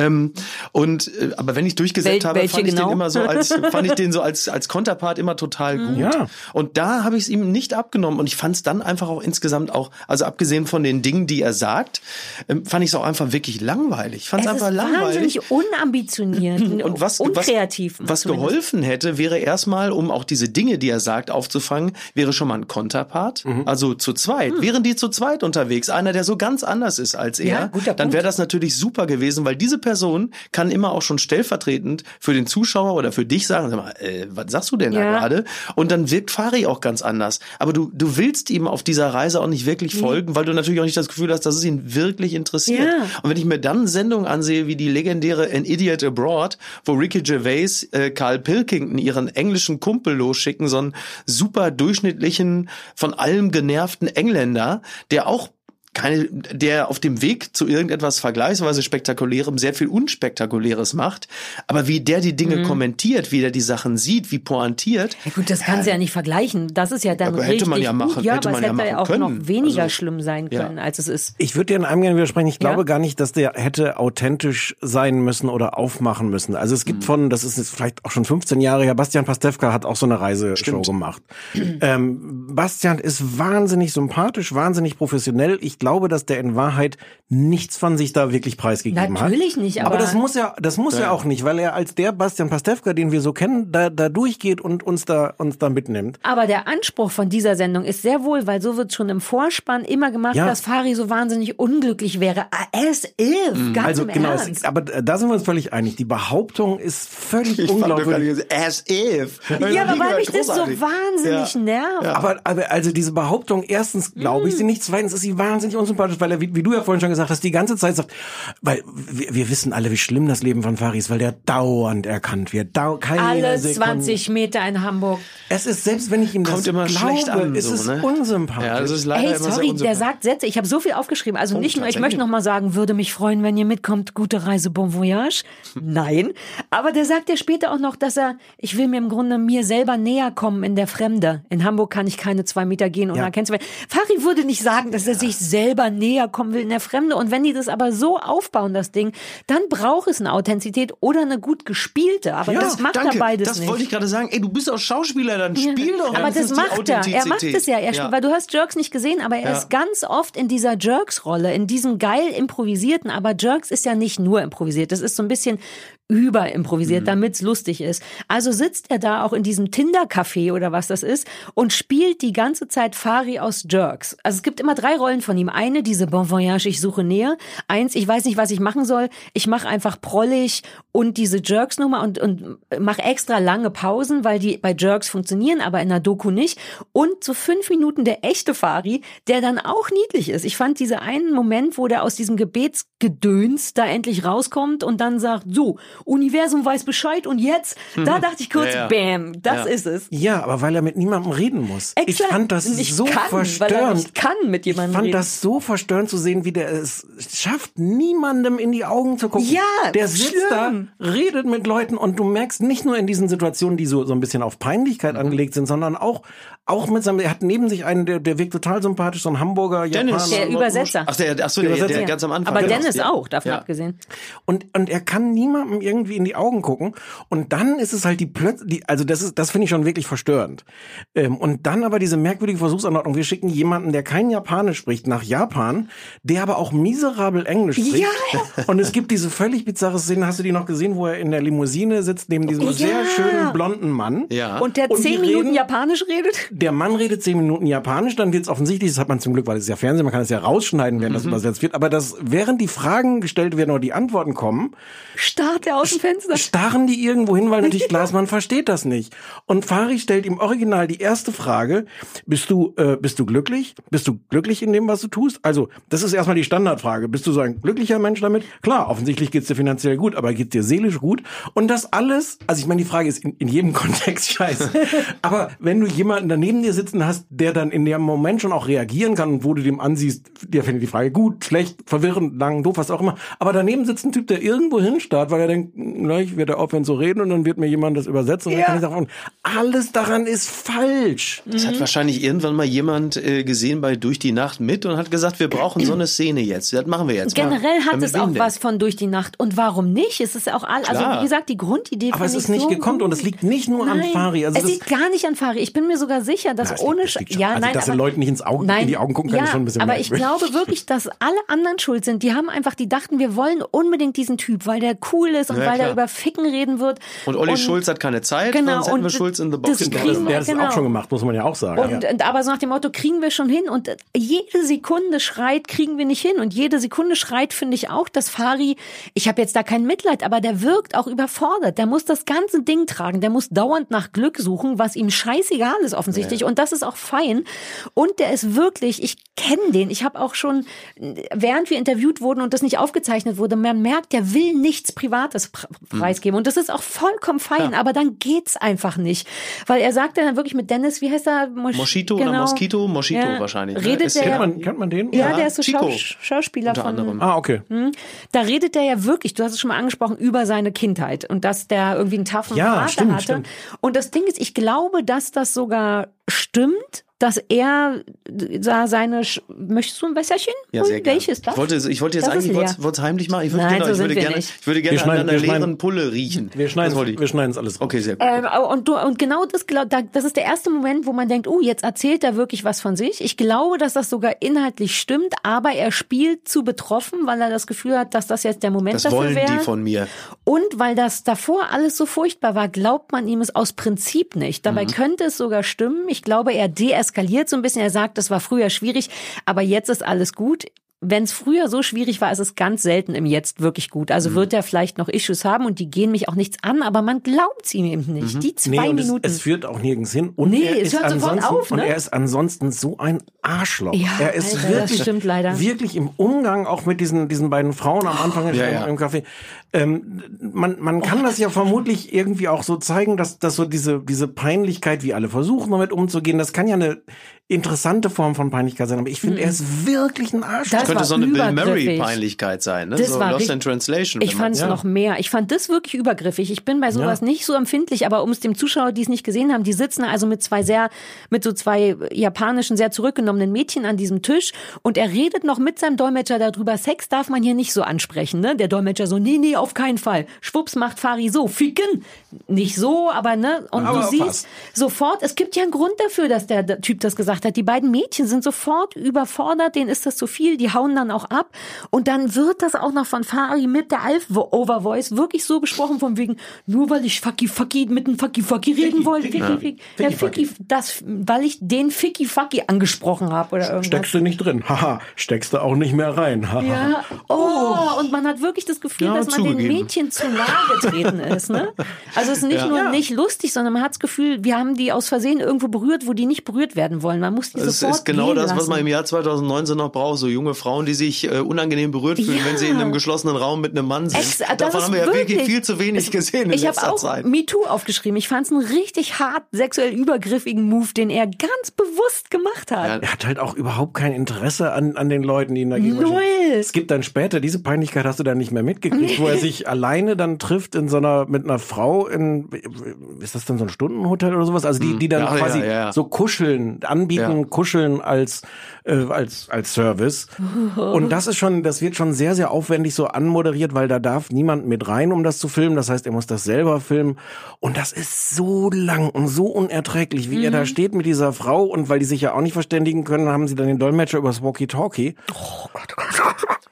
Aber wenn ich durchgesetzt habe, fand ich den immer so als Konterpart immer total gut. Ja. Und da habe ich es ihm nicht abgenommen und ich fand es dann einfach auch insgesamt auch, also abgesehen von den Dingen, die er sagt, fand ich es auch einfach wirklich langweilig. Ich fand es einfach langweilig. Wahnsinnig unambitioniert und unkreativ. Was geholfen hätte, wäre erstmal, um auch diese Dinge, die er sagt, aufzufangen, wäre schon mal ein Konterpart, also zu zweit. Wären die zu zweit unterwegs, einer, der so ganz anders ist als er, dann wäre das natürlich super gewesen, weil diese Person kann immer auch schon stellvertretend für den Zuschauer oder für dich sagen, sag mal, was sagst du denn da gerade? Und dann wirkt Fari auch ganz anders. Aber du willst ihm auf dieser Reise auch nicht wirklich folgen, weil du natürlich auch nicht das Gefühl hast, dass es ihn wirklich interessiert. Ja. Und wenn ich mir dann Sendungen ansehe, wie die legendäre An Idiot Abroad, wo Ricky Gervais Carl Pilkington ihren englischen Kumpel losschicken, so einen super durchschnittlichen, von allem genervten Engländer, der auf dem Weg zu irgendetwas vergleichsweise Spektakulärem sehr viel Unspektakuläres macht, aber wie der die Dinge kommentiert, wie der die Sachen sieht, wie pointiert. Ja gut, das kann sie ja nicht vergleichen. Das ist ja dann aber hätte man ja machen, gut. Ja, aber es hätte ja auch können. Noch weniger schlimm sein können, als es ist. Ich würde dir in einem gerne widersprechen. Ich glaube gar nicht, dass der hätte authentisch sein müssen oder aufmachen müssen. Also es gibt das ist jetzt vielleicht auch schon 15 Jahre her, Bastian Pastewka hat auch so eine Reiseshow gemacht. Bastian ist wahnsinnig sympathisch, wahnsinnig professionell. Ich glaube, dass der in Wahrheit nichts von sich da wirklich preisgegeben hat. Natürlich nicht, aber das muss ja auch nicht, weil er als der Bastian Pastewka, den wir so kennen, da durchgeht und uns da mitnimmt. Aber der Anspruch von dieser Sendung ist sehr wohl, weil so wird schon im Vorspann immer gemacht, dass Fari so wahnsinnig unglücklich wäre. As if, ganz im Ernst. Aber da sind wir uns völlig einig. Die Behauptung ist völlig unglaubwürdig. As if. Ja, aber weil mich das so wahnsinnig nervt. Ja. Aber also diese Behauptung, erstens glaube ich sie nicht, zweitens ist sie wahnsinnig unsympathisch, weil er, wie du ja vorhin schon gesagt hast, die ganze Zeit sagt, weil wir wissen alle, wie schlimm das Leben von Fari ist, weil der dauernd erkannt wird. Alle 20 Meter in Hamburg. Es ist, selbst wenn ich ihm das immer schlecht an, ist es unsympathisch. Ja, das ist leider immer sehr der sagt Sätze, ich habe so viel aufgeschrieben, also nicht nur, ich möchte noch mal sagen, würde mich freuen, wenn ihr mitkommt, gute Reise, bon voyage. Nein, aber der sagt ja später auch noch, dass ich will mir im Grunde mir selber näher kommen in der Fremde. In Hamburg kann ich keine 2 Meter gehen, ohne erkennen zu werden. Fari würde nicht sagen, dass er sich selber näher kommen will in der Fremde. Und wenn die das aber so aufbauen, das Ding, dann braucht es eine Authentizität oder eine gut gespielte. Aber das macht er beides nicht. Das wollte ich gerade sagen. Ey, du bist auch Schauspieler, dann spiel doch. Aber das macht er. Er macht es ja. Weil du hast Jerks nicht gesehen, aber er ist ganz oft in dieser Jerks-Rolle, in diesem geil improvisierten. Aber Jerks ist ja nicht nur improvisiert. Das ist so ein bisschen überimprovisiert, damit's lustig ist. Also sitzt er da auch in diesem Tinder-Café oder was das ist und spielt die ganze Zeit Fari aus Jerks. Also es gibt immer 3 Rollen von ihm. Eine, diese Bon Voyage, ich suche näher. 1, ich weiß nicht, was ich machen soll. Ich mache einfach prollig und diese Jerks-Nummer und mache extra lange Pausen, weil die bei Jerks funktionieren, aber in der Doku nicht. Und so 5 Minuten der echte Fari, der dann auch niedlich ist. Ich fand diesen einen Moment, wo der aus diesem Gebetsgedöns da endlich rauskommt und dann sagt, so, Universum weiß Bescheid und jetzt, da dachte ich kurz, bam, das ist es. Ja, aber weil er mit niemandem reden muss. Exakt. Ich fand das so verstörend. Weil er nicht kann mit jemandem reden. Ich fand das so verstörend zu sehen, wie der es schafft, niemandem in die Augen zu gucken. Ja, der sitzt da, redet mit Leuten und du merkst nicht nur in diesen Situationen, die so ein bisschen auf Peinlichkeit angelegt sind, sondern auch mit seinem, er hat neben sich einen, der wirkt total sympathisch, so ein Hamburger Dennis, Japaner. Der Übersetzer. Der ganz am Anfang. Aber Dennis auch, davon abgesehen. Und er kann niemandem irgendwie in die Augen gucken. Und dann ist es halt das finde ich schon wirklich verstörend. Und dann aber diese merkwürdige Versuchsanordnung. Wir schicken jemanden, der kein Japanisch spricht, nach Japan, der aber auch miserabel Englisch spricht. Ja. Und es gibt diese völlig bizarre Szene, hast du die noch gesehen, wo er in der Limousine sitzt, neben diesem sehr schönen blonden Mann. Ja. Und der 10 Minuten Japanisch redet? der Mann redet 10 Minuten Japanisch, dann wird's offensichtlich, das hat man zum Glück, weil es ist ja Fernsehen, man kann es ja rausschneiden, wenn das übersetzt wird, aber während die Fragen gestellt werden oder die Antworten kommen, starrt er aus dem Fenster. Starren die irgendwo hin, weil natürlich klar ist, man versteht das nicht. Und Fari stellt im Original die erste Frage, bist du glücklich? Bist du glücklich in dem, was du tust? Also, das ist erstmal die Standardfrage. Bist du so ein glücklicher Mensch damit? Klar, offensichtlich geht's dir finanziell gut, aber geht's dir seelisch gut? Und das alles, also ich meine, die Frage ist in jedem Kontext scheiße. Aber wenn du jemanden daneben dir sitzen hast, der dann in dem Moment schon auch reagieren kann und wo du dem ansiehst, der findet die Frage gut, schlecht, verwirrend, lang, doof, was auch immer. Aber daneben sitzt ein Typ, der irgendwo hinstarrt, weil er denkt, gleich wird er aufhören zu reden und dann wird mir jemand das übersetzen. Und dann kann ich sagen, alles daran ist falsch. Das hat wahrscheinlich irgendwann mal jemand gesehen bei Durch die Nacht mit und hat gesagt, wir brauchen so eine Szene jetzt. Das machen wir jetzt. Generell hat es auch was von Durch die Nacht. Und warum nicht? Es ist ja auch also wie gesagt, die Grundidee. Aber es ist nicht gekonnt und es liegt nicht nur an Fari. Also es liegt gar nicht an Fari. Ich bin mir sogar sicher, dass dass den Leuten nicht in die Augen gucken kann, ist schon ein bisschen aber ich glaube wirklich, dass alle anderen schuld sind. Die dachten, wir wollen unbedingt diesen Typ, weil der cool ist und weil der über Ficken reden wird. Und Olli Schulz hat keine Zeit, sonst hätten wir Schulz in the Box. Der hat es auch schon gemacht, muss man ja auch sagen. Aber so nach dem Motto, kriegen wir schon hin. Und jede Sekunde schreit, kriegen wir nicht hin. Und jede Sekunde schreit, finde ich auch, dass Fari, ich habe jetzt da kein Mitleid, aber der wirkt auch überfordert. Der muss das ganze Ding tragen. Der muss dauernd nach Glück suchen, was ihm scheißegal ist offensichtlich. Ja. Und das ist auch fein. Und der ist wirklich, ich kenne den. Ich habe auch schon, während wir interviewt wurden und das nicht aufgezeichnet wurde, man merkt, der will nichts Privates preisgeben. Und das ist auch vollkommen fein. Aber dann geht's einfach nicht. Weil er sagt dann wirklich mit Dennis, wie heißt er? Moschito oder Moskito? Moschito wahrscheinlich. Redet kennt man den? Ja, der ist so Schauspieler von anderem. Okay. Da redet der ja wirklich, du hast es schon mal angesprochen, über seine Kindheit und dass der irgendwie einen taffen Vater hatte. Stimmt. Und das Ding ist, ich glaube, dass das sogar stimmt, dass er möchtest du ein Wässerchen? Ja, sehr gerne. Welches das? Ich wollte jetzt eigentlich, wollte es heimlich machen. Ich würde gerne an einer leeren Pulle riechen. Wir schneiden es alles raus. Okay, sehr gut. Und genau das ist der erste Moment, wo man denkt, jetzt erzählt er wirklich was von sich. Ich glaube, dass das sogar inhaltlich stimmt, aber er spielt zu betroffen, weil er das Gefühl hat, dass das jetzt der Moment dafür wäre. Das wollen die von mir. Und weil das davor alles so furchtbar war, glaubt man ihm es aus Prinzip nicht. Dabei könnte es sogar stimmen. Ich glaube, er deeskaliert so ein bisschen. Er sagt, das war früher schwierig, aber jetzt ist alles gut. Wenn es früher so schwierig war, ist es ganz selten im Jetzt wirklich gut. Also wird er vielleicht noch Issues haben und die gehen mich auch nichts an, aber man glaubt es ihm eben nicht. Die 2 Minuten. Es führt auch nirgends hin. Und es hört sofort auf, ne? Und er ist ansonsten so ein Arschloch. Ja, er ist Alter, das stimmt leider. Wirklich im Umgang auch mit diesen beiden Frauen am Anfang im Café. Man kann das ja vermutlich irgendwie auch so zeigen, dass so diese Peinlichkeit, wie alle versuchen, damit umzugehen, das kann ja eine interessante Form von Peinlichkeit sein, aber ich finde, er ist wirklich ein Arsch. Das könnte so eine Bill Murray-Peinlichkeit sein, ne? Das so war Lost in Translation. Ich fand es noch mehr. Ich fand das wirklich übergriffig. Ich bin bei sowas nicht so empfindlich, aber um es dem Zuschauer, die es nicht gesehen haben, die sitzen also mit zwei japanischen, sehr zurückgenommenen Mädchen an diesem Tisch und er redet noch mit seinem Dolmetscher darüber, Sex darf man hier nicht so ansprechen, ne? Der Dolmetscher so, nee, auf keinen Fall. Schwupps macht Fari so, ficken. Nicht so, aber ne? Und aber du siehst sofort, es gibt ja einen Grund dafür, dass der Typ das gesagt hat. Die beiden Mädchen sind sofort überfordert, denen ist das zu viel, die hauen dann auch ab. Und dann wird das auch noch von Fari mit der Alf-Overvoice wirklich so besprochen, von wegen, nur weil ich Fucky mit einem Fucky reden wollte. Weil ich den Fucky angesprochen habe oder irgendwas. Steckst du nicht drin. Haha, steckst du auch nicht mehr rein. Haha. Ja. Und man hat wirklich das Gefühl, dass man den Mädchen zu nahe getreten ist. Ne? Also es ist nicht nur nicht lustig, sondern man hat das Gefühl, wir haben die aus Versehen irgendwo berührt, wo die nicht berührt werden wollen. Man muss die sofort gehen lassen. Es ist genau das, was man im Jahr 2019 noch braucht. So junge Frauen, die sich unangenehm berührt fühlen, wenn sie in einem geschlossenen Raum mit einem Mann sind. Davon haben wir ja wirklich viel zu wenig gesehen in letzter Zeit. Ich habe auch MeToo aufgeschrieben. Ich fand es einen richtig hart sexuell übergriffigen Move, den er ganz bewusst gemacht hat. Ja, er hat halt auch überhaupt kein Interesse an den Leuten, die ihn da gegenüber stehen. Es gibt dann später, diese Peinlichkeit hast du dann nicht mehr mitgekriegt, wo er sich alleine dann trifft mit einer Frau ist das dann so ein Stundenhotel oder sowas? Also die dann quasi so kuscheln, anbieten, kuscheln als Service. Und das wird schon sehr, sehr aufwendig so anmoderiert, weil da darf niemand mit rein, um das zu filmen. Das heißt, er muss das selber filmen. Und das ist so lang und so unerträglich, wie er da steht mit dieser Frau. Und weil die sich ja auch nicht verständigen können, haben sie dann den Dolmetscher übers Walkie-Talkie. Oh Gott.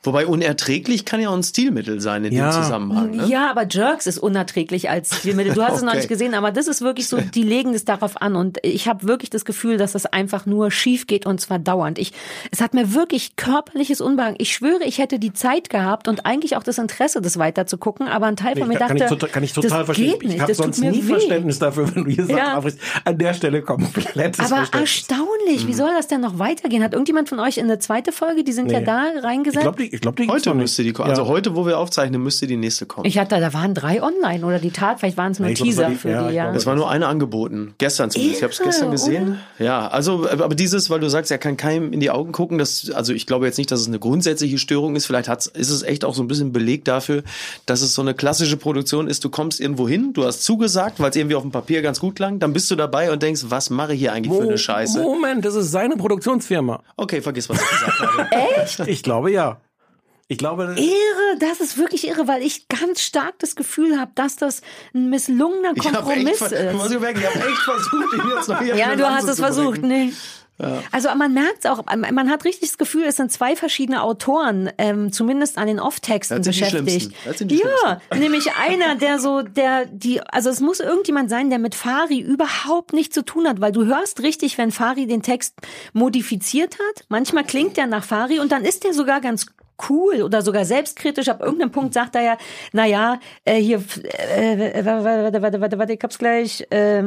Wobei unerträglich kann ja auch ein Stilmittel sein in dem Zusammenhang. Ne? Ja, aber Jerks ist unerträglich als Stilmittel. Du hast es noch nicht gesehen, aber das ist wirklich so, die legen es darauf an und ich habe wirklich das Gefühl, dass das einfach nur schief geht und zwar dauernd. Es hat mir wirklich körperliches Unbehagen. Ich schwöre, ich hätte die Zeit gehabt und eigentlich auch das Interesse, das weiter zu gucken, aber ein Teil von mir dachte, kann ich total verstehen. Ich habe sonst nie Verständnis dafür, wenn du hier Sachen aufrichst. An der Stelle komplettes Aber erstaunlich, wie soll das denn noch weitergehen? Hat irgendjemand von euch in eine zweite Folge, die sind ja da reingesetzt? Ich glaube, die heute müsste die kommen. Also heute, wo wir aufzeichnen, müsste die nächste kommen. Da waren 3 online oder die Tat, vielleicht waren es nur Teaser für die. Das war nur eine angeboten. Gestern zumindest. Ich habe es gestern gesehen. Oder? Ja, also, aber dieses, weil du sagst, er kann keinem in die Augen gucken, also ich glaube jetzt nicht, dass es eine grundsätzliche Störung ist. Vielleicht ist es echt auch so ein bisschen Beleg dafür, dass es so eine klassische Produktion ist. Du kommst irgendwo hin, du hast zugesagt, weil es irgendwie auf dem Papier ganz gut klang, dann bist du dabei und denkst, was mache ich hier eigentlich für eine Scheiße? Moment, das ist seine Produktionsfirma. Okay, vergiss, was ich gesagt habe. Echt? Ich glaube, ja. Irre, das ist wirklich irre, weil ich ganz stark das Gefühl habe, dass das ein misslungener Kompromiss ist. Ich habe echt versucht, ihn jetzt noch hier du hast es versucht, nee. Ja. Also man merkt auch, man hat richtig das Gefühl, es sind 2 verschiedene Autoren, zumindest an den Off-Texten beschäftigt. Ja, nämlich einer, also es muss irgendjemand sein, der mit Fari überhaupt nichts zu tun hat, weil du hörst richtig, wenn Fari den Text modifiziert hat. Manchmal klingt der nach Fari und dann ist der sogar ganz cool oder sogar selbstkritisch. Ab irgendeinem Punkt sagt er ja, hier, warte, ich hab's gleich,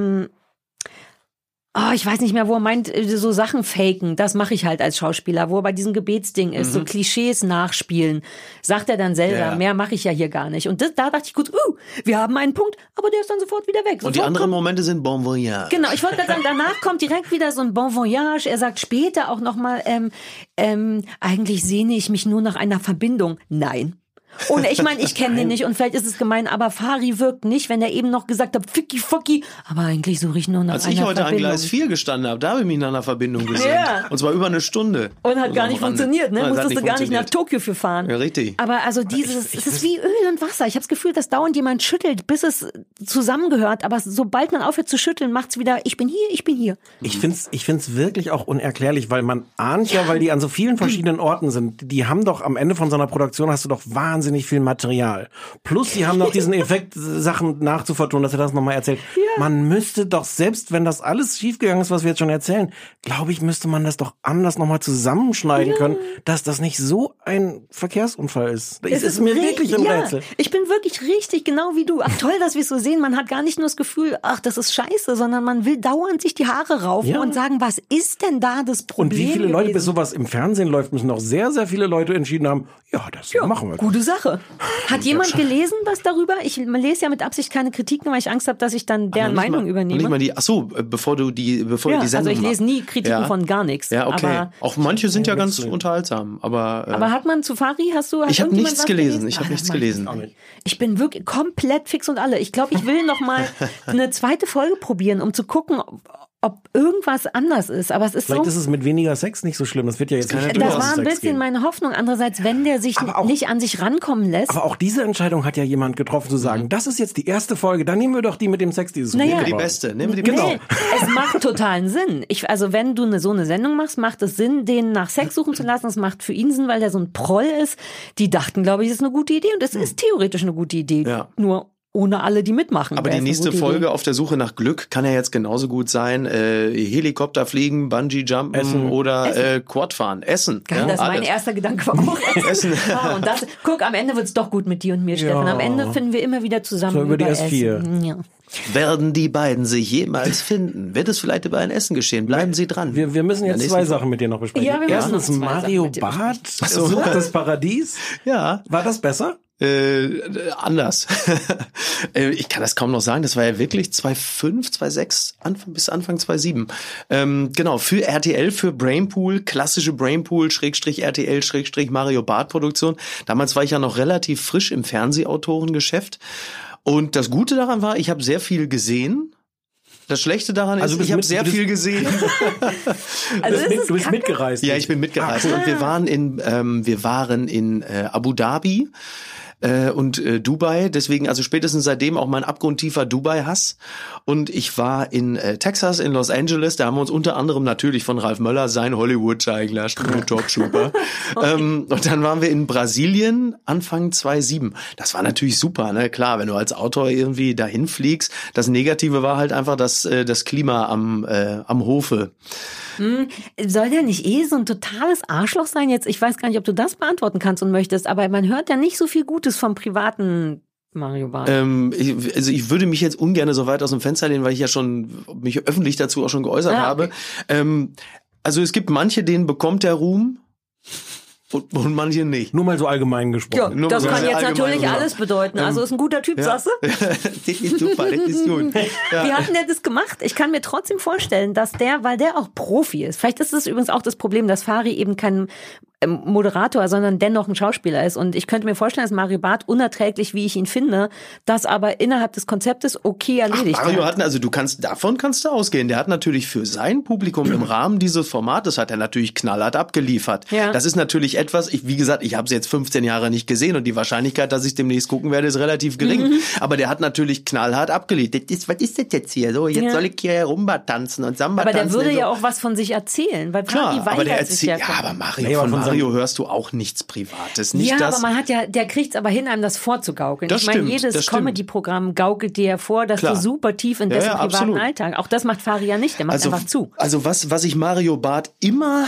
ich weiß nicht mehr, wo er meint, so Sachen faken, das mache ich halt als Schauspieler, wo er bei diesem Gebetsding ist, so Klischees nachspielen, sagt er dann selber, mehr mache ich ja hier gar nicht. Und da dachte ich, gut, wir haben einen Punkt, aber der ist dann sofort wieder weg. Und die anderen Momente sind Bon Voyage. Genau, ich wollte sagen, danach kommt direkt wieder so ein Bon Voyage. Er sagt später auch nochmal, eigentlich sehne ich mich nur nach einer Verbindung. Nein. Und ich meine, ich kenne den nicht und vielleicht ist es gemein, aber Fari wirkt nicht, wenn er eben noch gesagt hat, Ficky Fucky, aber eigentlich suche ich nur nach einer Verbindung. Als ich heute an Gleis 4 gestanden habe, da habe ich mich nach einer Verbindung gesehen. Ja. Und zwar über eine Stunde. Und hat gar nicht funktioniert, ne? Musstest du gar nicht nach Tokio für fahren. Ja, richtig. Aber also es ist wie Öl und Wasser. Ich habe das Gefühl, dass dauernd jemand schüttelt, bis es zusammengehört, aber sobald man aufhört zu schütteln, macht's wieder, ich bin hier, ich bin hier. Ich find's wirklich auch unerklärlich, weil man ahnt ja, weil die an so vielen verschiedenen Orten sind, die haben doch am Ende von so einer Produktion hast du doch wahnsinnig viel Material. Plus, die haben noch diesen Effekt, Sachen nachzuvertonen, dass er das nochmal erzählt. Ja. Man müsste doch, selbst wenn das alles schiefgegangen ist, was wir jetzt schon erzählen, glaube ich, müsste man das doch anders nochmal zusammenschneiden können, dass das nicht so ein Verkehrsunfall ist. Das ist mir wirklich ein Rätsel. Ich bin wirklich richtig genau wie du. Ach toll, dass wir es so sehen. Man hat gar nicht nur das Gefühl, ach, das ist scheiße, sondern man will dauernd sich die Haare raufen und sagen, was ist denn da das Problem? Und wie viele Leute, bis sowas im Fernsehen läuft, müssen auch sehr, sehr viele Leute entschieden haben, das machen wir. Gute Sache. Hat jemand gelesen was darüber? Ich lese ja mit Absicht keine Kritiken, weil ich Angst habe, dass ich dann deren Meinung übernehme. Bevor du die Sendung also ich lese nie Kritiken von gar nichts. Ja, okay. Aber auch manche sind ja ganz unterhaltsam. Aber hat man zu Fari, ich habe nichts gelesen. Ich habe nichts gelesen. Ich bin wirklich komplett fix und alle. Ich glaube, ich will noch mal eine zweite Folge probieren, um zu gucken, ob irgendwas anders ist, aber es ist vielleicht ist es mit weniger Sex nicht so schlimm. Das wird ja jetzt nicht das war ein bisschen meine Hoffnung. Andererseits, wenn der sich nicht an sich rankommen lässt. Aber auch diese Entscheidung hat ja jemand getroffen, zu sagen, das ist jetzt die erste Folge, dann nehmen wir doch die mit dem Sex dieses Nehmen wir die beste. Genau. Es macht totalen Sinn. Also wenn du so eine Sendung machst, macht es Sinn, den nach Sex suchen zu lassen. Das macht für ihn Sinn, weil der so ein Proll ist. Die dachten, glaube ich, das ist eine gute Idee und es ist theoretisch eine gute Idee. Ja. Nur ohne alle, die mitmachen. Aber die nächste Folge auf der Suche nach Glück kann ja jetzt genauso gut sein, Helikopter fliegen, Bungee-Jumpen oder Quad fahren. Essen. Ja, das mein erster Gedanke war auch Essen. Und guck, am Ende wird's doch gut mit dir und mir, Stefan. Am Ende finden wir immer wieder zusammen über die S4. Ja. Werden die beiden sich jemals finden? Wird es vielleicht über ein Essen geschehen? Bleiben Sie dran. Wir müssen jetzt 2 Sachen mit dir noch besprechen. Ja, erstens Mario Barth sucht das Paradies. Ja. War das besser? Anders. Ich kann das kaum noch sagen. Das war ja wirklich 2005, 2006, bis Anfang 2007. Genau, für RTL, für Brainpool, klassische Brainpool, /RTL, /Mario Barth Produktion. Damals war ich ja noch relativ frisch im Fernsehautorengeschäft. Und das Gute daran war, ich habe sehr viel gesehen. Das Schlechte daran ist, ich habe sehr viel gesehen. Du bist mitgereist. Ja, ich bin mitgereist. Und wir waren in Abu Dhabi. und Dubai. Deswegen, also spätestens seitdem auch mein abgrundtiefer Dubai-Hass. Und ich war in Texas, in Los Angeles. Da haben wir uns unter anderem natürlich von Ralf Möller sein Hollywood zeigen lassen. Top super. Und dann waren wir in Brasilien Anfang 2007. Das war natürlich super, ne? Klar, wenn du als Autor irgendwie dahin fliegst. Das Negative war halt einfach das Klima am Hofe. Soll der nicht so ein totales Arschloch sein jetzt? Ich weiß gar nicht, ob du das beantworten kannst und möchtest, aber man hört ja nicht so viel Gutes vom privaten Mario Barth. Ich würde mich jetzt ungern so weit aus dem Fenster lehnen, weil ich ja schon mich öffentlich dazu auch schon geäußert habe. Also es gibt manche, denen bekommt der Ruhm. Und manche nicht. Nur mal so allgemein gesprochen. Ja, das kann jetzt natürlich alles bedeuten. Also ist ein guter Typ, sagst du? Das ist super, das ist gut. Wie hat denn der das gemacht? Ich kann mir trotzdem vorstellen, dass weil der auch Profi ist. Vielleicht ist das übrigens auch das Problem, dass Fari eben kein Moderator, sondern dennoch ein Schauspieler ist. Und ich könnte mir vorstellen, dass Mario Barth, unerträglich, wie ich ihn finde, das aber innerhalb des Konzeptes okay erledigt hat. Mario davon kannst du ausgehen. Der hat natürlich für sein Publikum im Rahmen dieses Formates hat er natürlich knallhart abgeliefert. Ja. Das ist natürlich etwas, wie gesagt, ich habe es jetzt 15 Jahre nicht gesehen und die Wahrscheinlichkeit, dass ich es demnächst gucken werde, ist relativ gering. Aber der hat natürlich knallhart abgeliefert. Was ist das jetzt hier? So, jetzt soll ich hier Rumba tanzen und Samba tanzen. Aber der würde ja auch was von sich erzählen, weil Fari weigert sich ja. Ja, aber Mario hörst du auch nichts Privates. Nicht aber man hat der kriegt's aber hin, einem das vorzugaukeln. Das ich meine, jedes Comedy-Programm gaukelt dir vor, dass du super tief in dessen privaten absolut. Alltag. Auch das macht Fari ja nicht, der macht einfach zu. Also was ich Mario Barth immer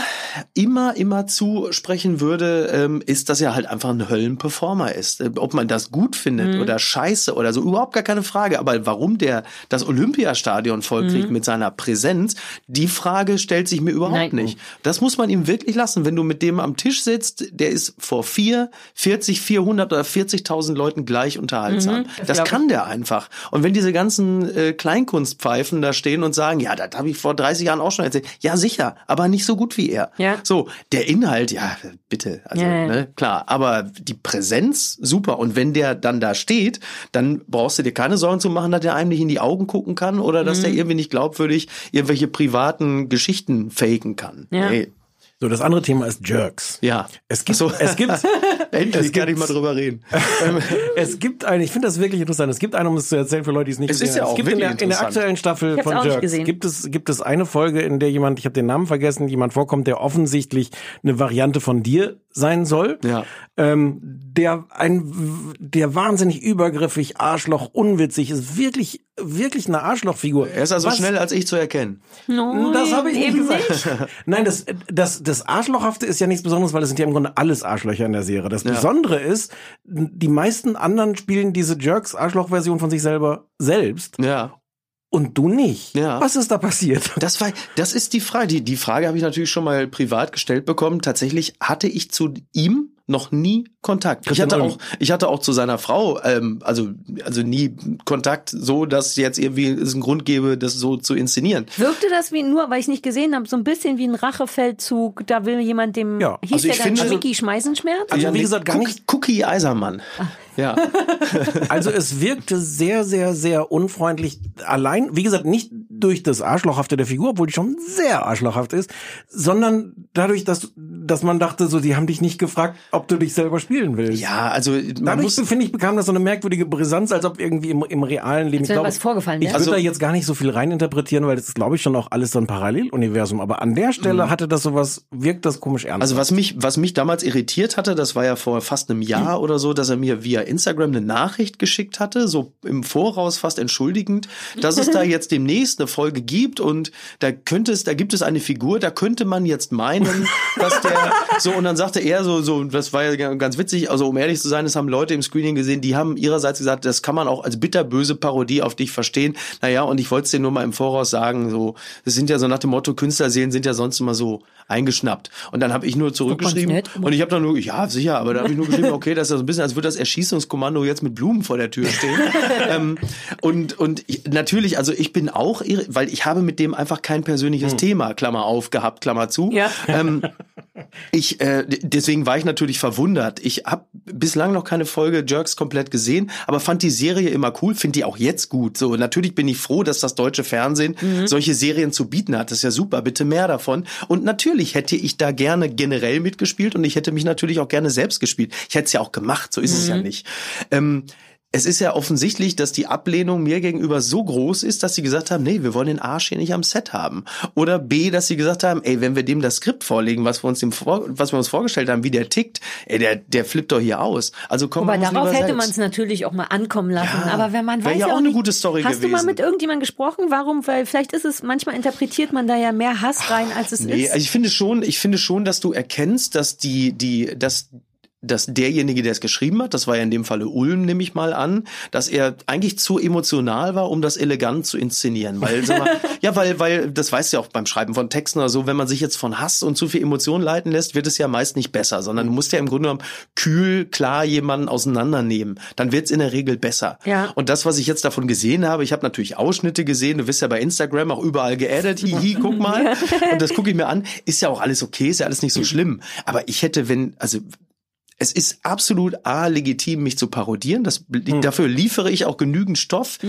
zusprechen würde, ist, dass er halt einfach ein Höllenperformer ist. Ob man das gut findet oder scheiße oder so, überhaupt gar keine Frage. Aber warum der das Olympiastadion vollkriegt mit seiner Präsenz, die Frage stellt sich mir überhaupt nicht. Das muss man ihm wirklich lassen. Wenn du mit dem am Tisch sitzt, der ist vor 40, 400 oder 40.000 Leuten gleich unterhaltsam. Das kann der einfach. Und wenn diese ganzen Kleinkunstpfeifen da stehen und sagen, ja, das habe ich vor 30 Jahren auch schon erzählt. Ja, sicher, aber nicht so gut wie er. Ja. So, der Inhalt, ja, bitte. Also, ne, klar. Aber die Präsenz, super. Und wenn der dann da steht, dann brauchst du dir keine Sorgen zu machen, dass der einem nicht in die Augen gucken kann oder dass der irgendwie nicht glaubwürdig irgendwelche privaten Geschichten faken kann. Ja. Hey. So, das andere Thema ist Jerks. Ja. Es gibt endlich kann ich mal drüber reden. Ich finde das wirklich interessant. Es gibt einen, um es zu erzählen für Leute, die es nicht gesehen haben. Es gibt in der aktuellen Staffel von Jerks gibt es eine Folge, in der jemand, ich habe den Namen vergessen, jemand vorkommt, der offensichtlich eine Variante von dir sein soll. Ja. Der wahnsinnig übergriffig, Arschloch, unwitzig ist, wirklich eine Arschlochfigur. Er ist also schnell als ich zu erkennen. No, das habe ich eben nicht gesagt. Nein, das Arschlochhafte ist ja nichts Besonderes, weil es sind ja im Grunde alles Arschlöcher in der Serie. Das Besondere ist, die meisten anderen spielen diese Jerks-Arschloch-Version von sich selber selbst. Ja. Und du nicht. Ja. Was ist da passiert? Das ist die Frage. Die Frage habe ich natürlich schon mal privat gestellt bekommen. Tatsächlich hatte ich zu ihm noch nie Kontakt. Ich hatte auch zu seiner Frau, also nie Kontakt, so dass jetzt irgendwie es einen Grund gäbe, das so zu inszenieren. Wirkte das nur, weil ich es nicht gesehen habe, so ein bisschen wie ein Rachefeldzug? Da will jemand dem, hieß der dann Schmicki Schmeißenschmerz? Also wie gesagt, gar nicht. Cookie Eisermann. Ja. Also es wirkte sehr, sehr, sehr unfreundlich. Allein, wie gesagt, nicht durch das Arschlochhafte der Figur, obwohl die schon sehr arschlochhaft ist, sondern dadurch, dass man dachte, so, die haben dich nicht gefragt, ob du dich selber spielen willst. Ja, also dadurch, finde ich, bekam das so eine merkwürdige Brisanz, als ob irgendwie im realen Leben. Ich glaube, was vorgefallen wäre. Ich würde da jetzt gar nicht so viel reininterpretieren, weil das ist, glaube ich, schon auch alles so ein Paralleluniversum. Aber an der Stelle hatte das wirkt das komisch ernst. Also was mich damals irritiert hatte, das war ja vor fast einem Jahr oder so, dass er mir via Instagram eine Nachricht geschickt hatte, so im Voraus fast entschuldigend, dass es da jetzt demnächst eine Folge gibt und da gibt es eine Figur, da könnte man jetzt meinen, dass der so, und dann sagte er so, das war ja ganz witzig, also um ehrlich zu sein, das haben Leute im Screening gesehen, die haben ihrerseits gesagt, das kann man auch als bitterböse Parodie auf dich verstehen. Naja, und ich wollte es dir nur mal im Voraus sagen, so, das sind ja so nach dem Motto, Künstlerseelen sind ja sonst immer so eingeschnappt. Und dann habe ich nur zurückgeschrieben und ich habe dann nur, ja sicher, aber da habe ich nur geschrieben, okay, das ist so ein bisschen, als würde das Erschießungskommando jetzt mit Blumen vor der Tür stehen. Und natürlich, also ich bin auch, weil ich habe mit dem einfach kein persönliches Thema, Klammer auf, gehabt, Klammer zu. Ja. Deswegen war ich natürlich verwundert. Ich habe bislang noch keine Folge Jerks komplett gesehen, aber fand die Serie immer cool, finde die auch jetzt gut. So, natürlich bin ich froh, dass das deutsche Fernsehen solche Serien zu bieten hat. Das ist ja super, bitte mehr davon. Und natürlich hätte ich da gerne generell mitgespielt und ich hätte mich natürlich auch gerne selbst gespielt. Ich hätte es ja auch gemacht, so ist es ja nicht. Es ist ja offensichtlich, dass die Ablehnung mir gegenüber so groß ist, dass sie gesagt haben, nee, wir wollen den Arsch hier nicht am Set haben. Oder B, dass sie gesagt haben, ey, wenn wir dem das Skript vorlegen, was wir uns vorgestellt haben, wie der tickt, ey, der flippt doch hier aus. Also komm, aber darauf hätte man es natürlich auch mal ankommen lassen. Ja, aber wenn man weiß ja auch eine nicht, gute Story hast gewesen. Du mal mit irgendjemandem gesprochen? Warum? Weil vielleicht ist es, manchmal interpretiert man da ja mehr Hass rein, als es ist. Also ich finde schon, dass du erkennst, dass dass derjenige, der es geschrieben hat, das war ja in dem Falle Ulm, nehme ich mal an, dass er eigentlich zu emotional war, um das elegant zu inszenieren. Weil, weil das weißt du ja auch beim Schreiben von Texten oder so, wenn man sich jetzt von Hass und zu viel Emotion leiten lässt, wird es ja meist nicht besser, sondern du musst ja im Grunde genommen kühl, klar jemanden auseinandernehmen. Dann wird es in der Regel besser. Ja. Und das, was ich jetzt davon gesehen habe, ich habe natürlich Ausschnitte gesehen, du wirst ja bei Instagram auch überall geaddet, hihi, guck mal. Und das gucke ich mir an, ist ja auch alles okay, ist ja alles nicht so schlimm. Aber ich hätte, es ist absolut legitim, mich zu parodieren. Dafür liefere ich auch genügend Stoff.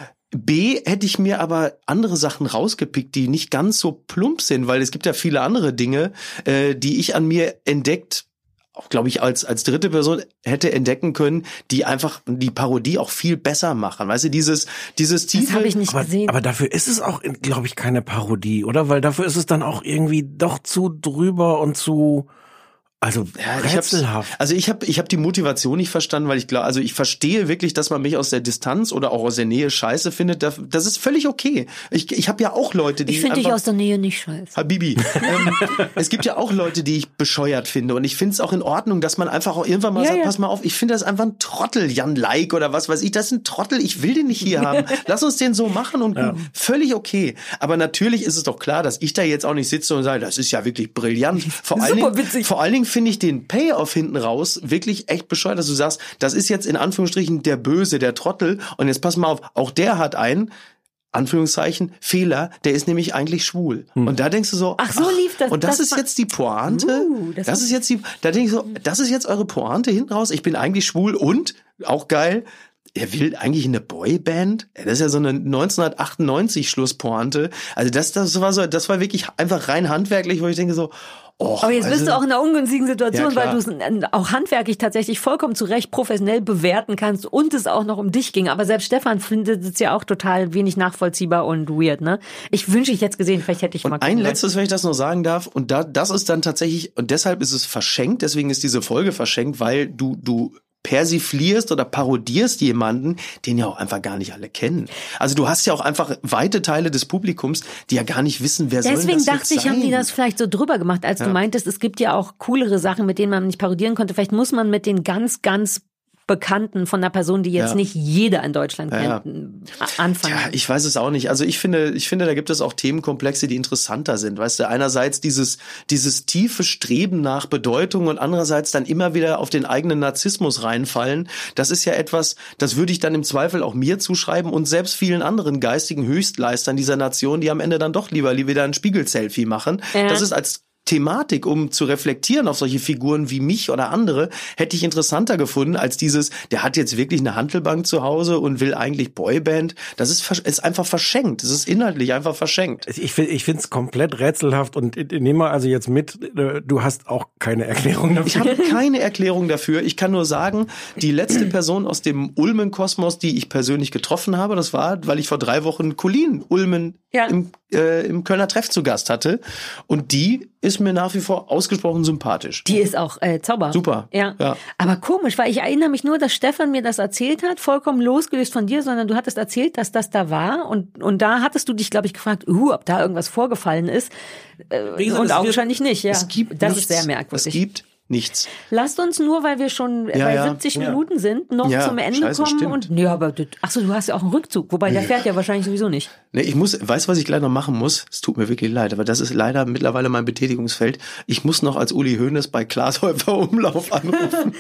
B, hätte ich mir aber andere Sachen rausgepickt, die nicht ganz so plump sind, weil es gibt ja viele andere Dinge, die ich an mir entdeckt, auch glaube ich als dritte Person hätte entdecken können, die einfach die Parodie auch viel besser machen. Weißt du, dieses tiefe. Das habe ich nicht gesehen. Aber dafür ist es auch, glaube ich, keine Parodie, oder? Weil dafür ist es dann auch irgendwie doch zu drüber und zu... Also rätselhaft. Ich hab die Motivation nicht verstanden, weil ich verstehe wirklich, dass man mich aus der Distanz oder auch aus der Nähe scheiße findet. Das ist völlig okay. Ich habe ja auch Leute, die ich finde dich aus der Nähe nicht scheiße. Habibi. Es gibt ja auch Leute, die ich bescheuert finde und ich finde es auch in Ordnung, dass man einfach auch irgendwann mal sagt, pass mal auf, ich finde das einfach ein Trottel, Jan Like oder was weiß ich, das ist ein Trottel, ich will den nicht hier haben. Lass uns den so machen und völlig okay. Aber natürlich ist es doch klar, dass ich da jetzt auch nicht sitze und sage, das ist ja wirklich brillant. Vor allen Dingen finde ich den Payoff hinten raus wirklich echt bescheuert, dass du sagst, das ist jetzt in Anführungsstrichen der Böse, der Trottel und jetzt pass mal auf, auch der hat einen Anführungszeichen Fehler, der ist nämlich eigentlich schwul. Und da denkst du so, ach so lief das. Und das ist jetzt die Pointe. Da denke ich so, das ist jetzt eure Pointe hinten raus. Ich bin eigentlich schwul und auch geil. Er will eigentlich eine Boyband? Das ist ja so eine 1998 Schlusspointe. Also das war wirklich einfach rein handwerklich, wo ich denke so, aber jetzt bist du auch in einer ungünstigen Situation, weil du es auch handwerklich tatsächlich vollkommen zu Recht professionell bewerten kannst und es auch noch um dich ging. Aber selbst Stefan findet es ja auch total wenig nachvollziehbar und weird, ne? Ich wünsche, ich hätte es gesehen, vielleicht hätte ich mal ein letztes, wenn ich das noch sagen darf, und das ist dann tatsächlich, und deshalb ist es verschenkt, deswegen ist diese Folge verschenkt, weil du persiflierst oder parodierst jemanden, den ja auch einfach gar nicht alle kennen. Also du hast ja auch einfach weite Teile des Publikums, die ja gar nicht wissen, wer soll das Deswegen jetzt dachte ich, haben die das vielleicht so drüber gemacht, als du meintest, es gibt ja auch coolere Sachen, mit denen man nicht parodieren konnte. Vielleicht muss man mit den ganz, ganz Bekannten von einer Person, die jetzt nicht jeder in Deutschland kennt, anfangen. Ja, ich weiß es auch nicht. Also ich finde, da gibt es auch Themenkomplexe, die interessanter sind. Weißt du, einerseits dieses tiefe Streben nach Bedeutung und andererseits dann immer wieder auf den eigenen Narzissmus reinfallen. Das ist ja etwas, das würde ich dann im Zweifel auch mir zuschreiben und selbst vielen anderen geistigen Höchstleistern dieser Nation, die am Ende dann doch lieber wieder ein Spiegel-Selfie machen. Das ist als Thematik, um zu reflektieren auf solche Figuren wie mich oder andere, hätte ich interessanter gefunden als der hat jetzt wirklich eine Hantelbank zu Hause und will eigentlich Boyband. Das ist einfach verschenkt. Das ist inhaltlich einfach verschenkt. Ich finde es komplett rätselhaft und nehme also jetzt mit, du hast auch keine Erklärung dafür. Ich habe keine Erklärung dafür. Ich kann nur sagen, die letzte Person aus dem Ulmen-Kosmos, die ich persönlich getroffen habe, das war, weil ich vor 3 Wochen Colleen Ulmen im Kölner Treff zu Gast hatte. Und die ist mir nach wie vor ausgesprochen sympathisch. Die ist auch Zauber. Super. Ja. Aber komisch, weil ich erinnere mich nur, dass Stefan mir das erzählt hat, vollkommen losgelöst von dir, sondern du hattest erzählt, dass das da war. Und da hattest du dich, glaube ich, gefragt, ob da irgendwas vorgefallen ist. Und augenscheinlich nicht. Ja. Es gibt das nichts. Ist sehr merkwürdig. Es gibt nichts. Lasst uns nur, weil wir schon bei 70 Minuten sind, noch zum Ende kommen. Stimmt. Und aber achso, du hast ja auch einen Rückzug, wobei der fährt ja wahrscheinlich sowieso nicht. Nee, weißt du, was ich gleich noch machen muss? Es tut mir wirklich leid, aber das ist leider mittlerweile mein Betätigungsfeld. Ich muss noch als Uli Hoeneß bei Glashäufer Umlauf anrufen.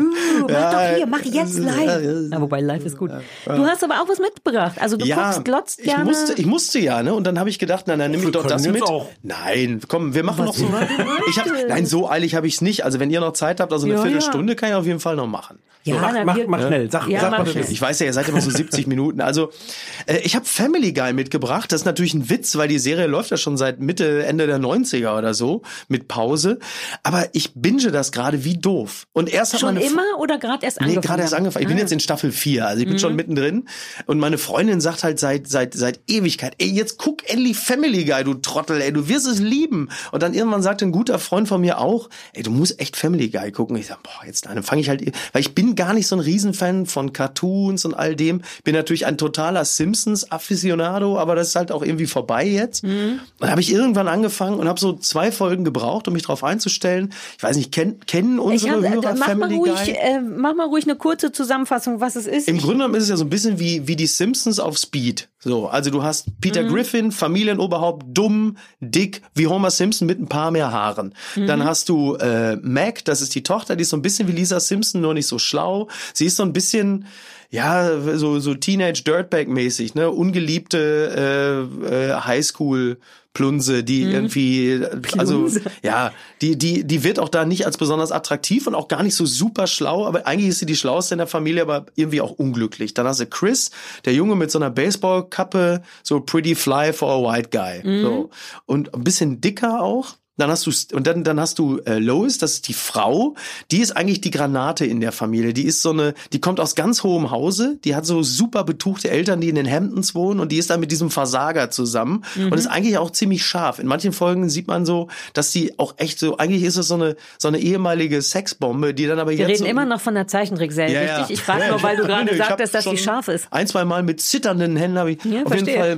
Mach jetzt live. Wobei live ist gut. Du hast aber auch was mitgebracht. Also du glotzt gerne. Ich musste ja, ne? Und dann habe ich gedacht, na, dann nimm ich doch das mit. Auch. Nein, komm, wir machen noch so. So eilig habe ich es nicht. Also wenn ihr noch Zeit habt, also eine Viertelstunde kann ich auf jeden Fall noch machen. Ja, so, mach schnell. Sag mal schnell. Ich weiß ja, ihr seid immer so 70 Minuten. Also, ich habe Family Guy mitgebracht. Das ist natürlich ein Witz, weil die Serie läuft ja schon seit Ende der 90er oder so, mit Pause. Aber ich binge das gerade wie doof. Und erst hat schon immer oder gerade erst angefangen? Nee, gerade erst angefangen. Ich bin jetzt in Staffel 4, also ich bin schon mittendrin. Und meine Freundin sagt halt seit Ewigkeit, ey, jetzt guck endlich Family Guy, du Trottel, ey, du wirst es lieben. Und dann irgendwann sagte ein guter Freund von mir auch, ey, du musst echt Family Guy gucken. Ich sag, dann fange ich halt, weil ich bin gar nicht so ein Riesenfan von Cartoons und all dem. Bin natürlich ein totaler Simpsons-Afficionado, aber das ist halt auch irgendwie vorbei jetzt. Dann habe ich irgendwann angefangen und habe so 2 Folgen gebraucht, um mich drauf einzustellen. Ich weiß nicht, kennen unsere Hörer Family Guy? Mach mal ruhig eine kurze Zusammenfassung, was es ist. Im Grunde genommen ist es ja so ein bisschen wie die Simpsons auf Speed. So, also du hast Peter Griffin, Familienoberhaupt, dumm, dick, wie Homer Simpson mit ein paar mehr Haaren. Dann hast du Meg, das ist die Tochter, die ist so ein bisschen wie Lisa Simpson, nur nicht so schlau. Sie ist so ein bisschen, ja, so Teenage Dirtbag-mäßig, ne, ungeliebte Highschool-Plunse, die irgendwie, also, ja, die wird auch da nicht als besonders attraktiv und auch gar nicht so super schlau, aber eigentlich ist sie die Schlauste in der Familie, aber irgendwie auch unglücklich. Dann hast du Chris, der Junge mit so einer Baseballkappe, so pretty fly for a white guy, so. Und ein bisschen dicker auch. Dann hast du Lois, das ist die Frau, die ist eigentlich die Granate in der Familie. Die ist die kommt aus ganz hohem Hause, die hat so super betuchte Eltern, die in den Hamptons wohnen und die ist dann mit diesem Versager zusammen und ist eigentlich auch ziemlich scharf. In manchen Folgen sieht man so, dass sie auch echt so, eigentlich ist es so eine ehemalige Sexbombe, die dann aber jetzt. Wir reden immer noch von der Zeichentrickserie, richtig? Ich frage nur, weil du gerade sagtest, dass die scharf ist. 1-2 Mal mit zitternden Händen habe ich auf jeden Fall.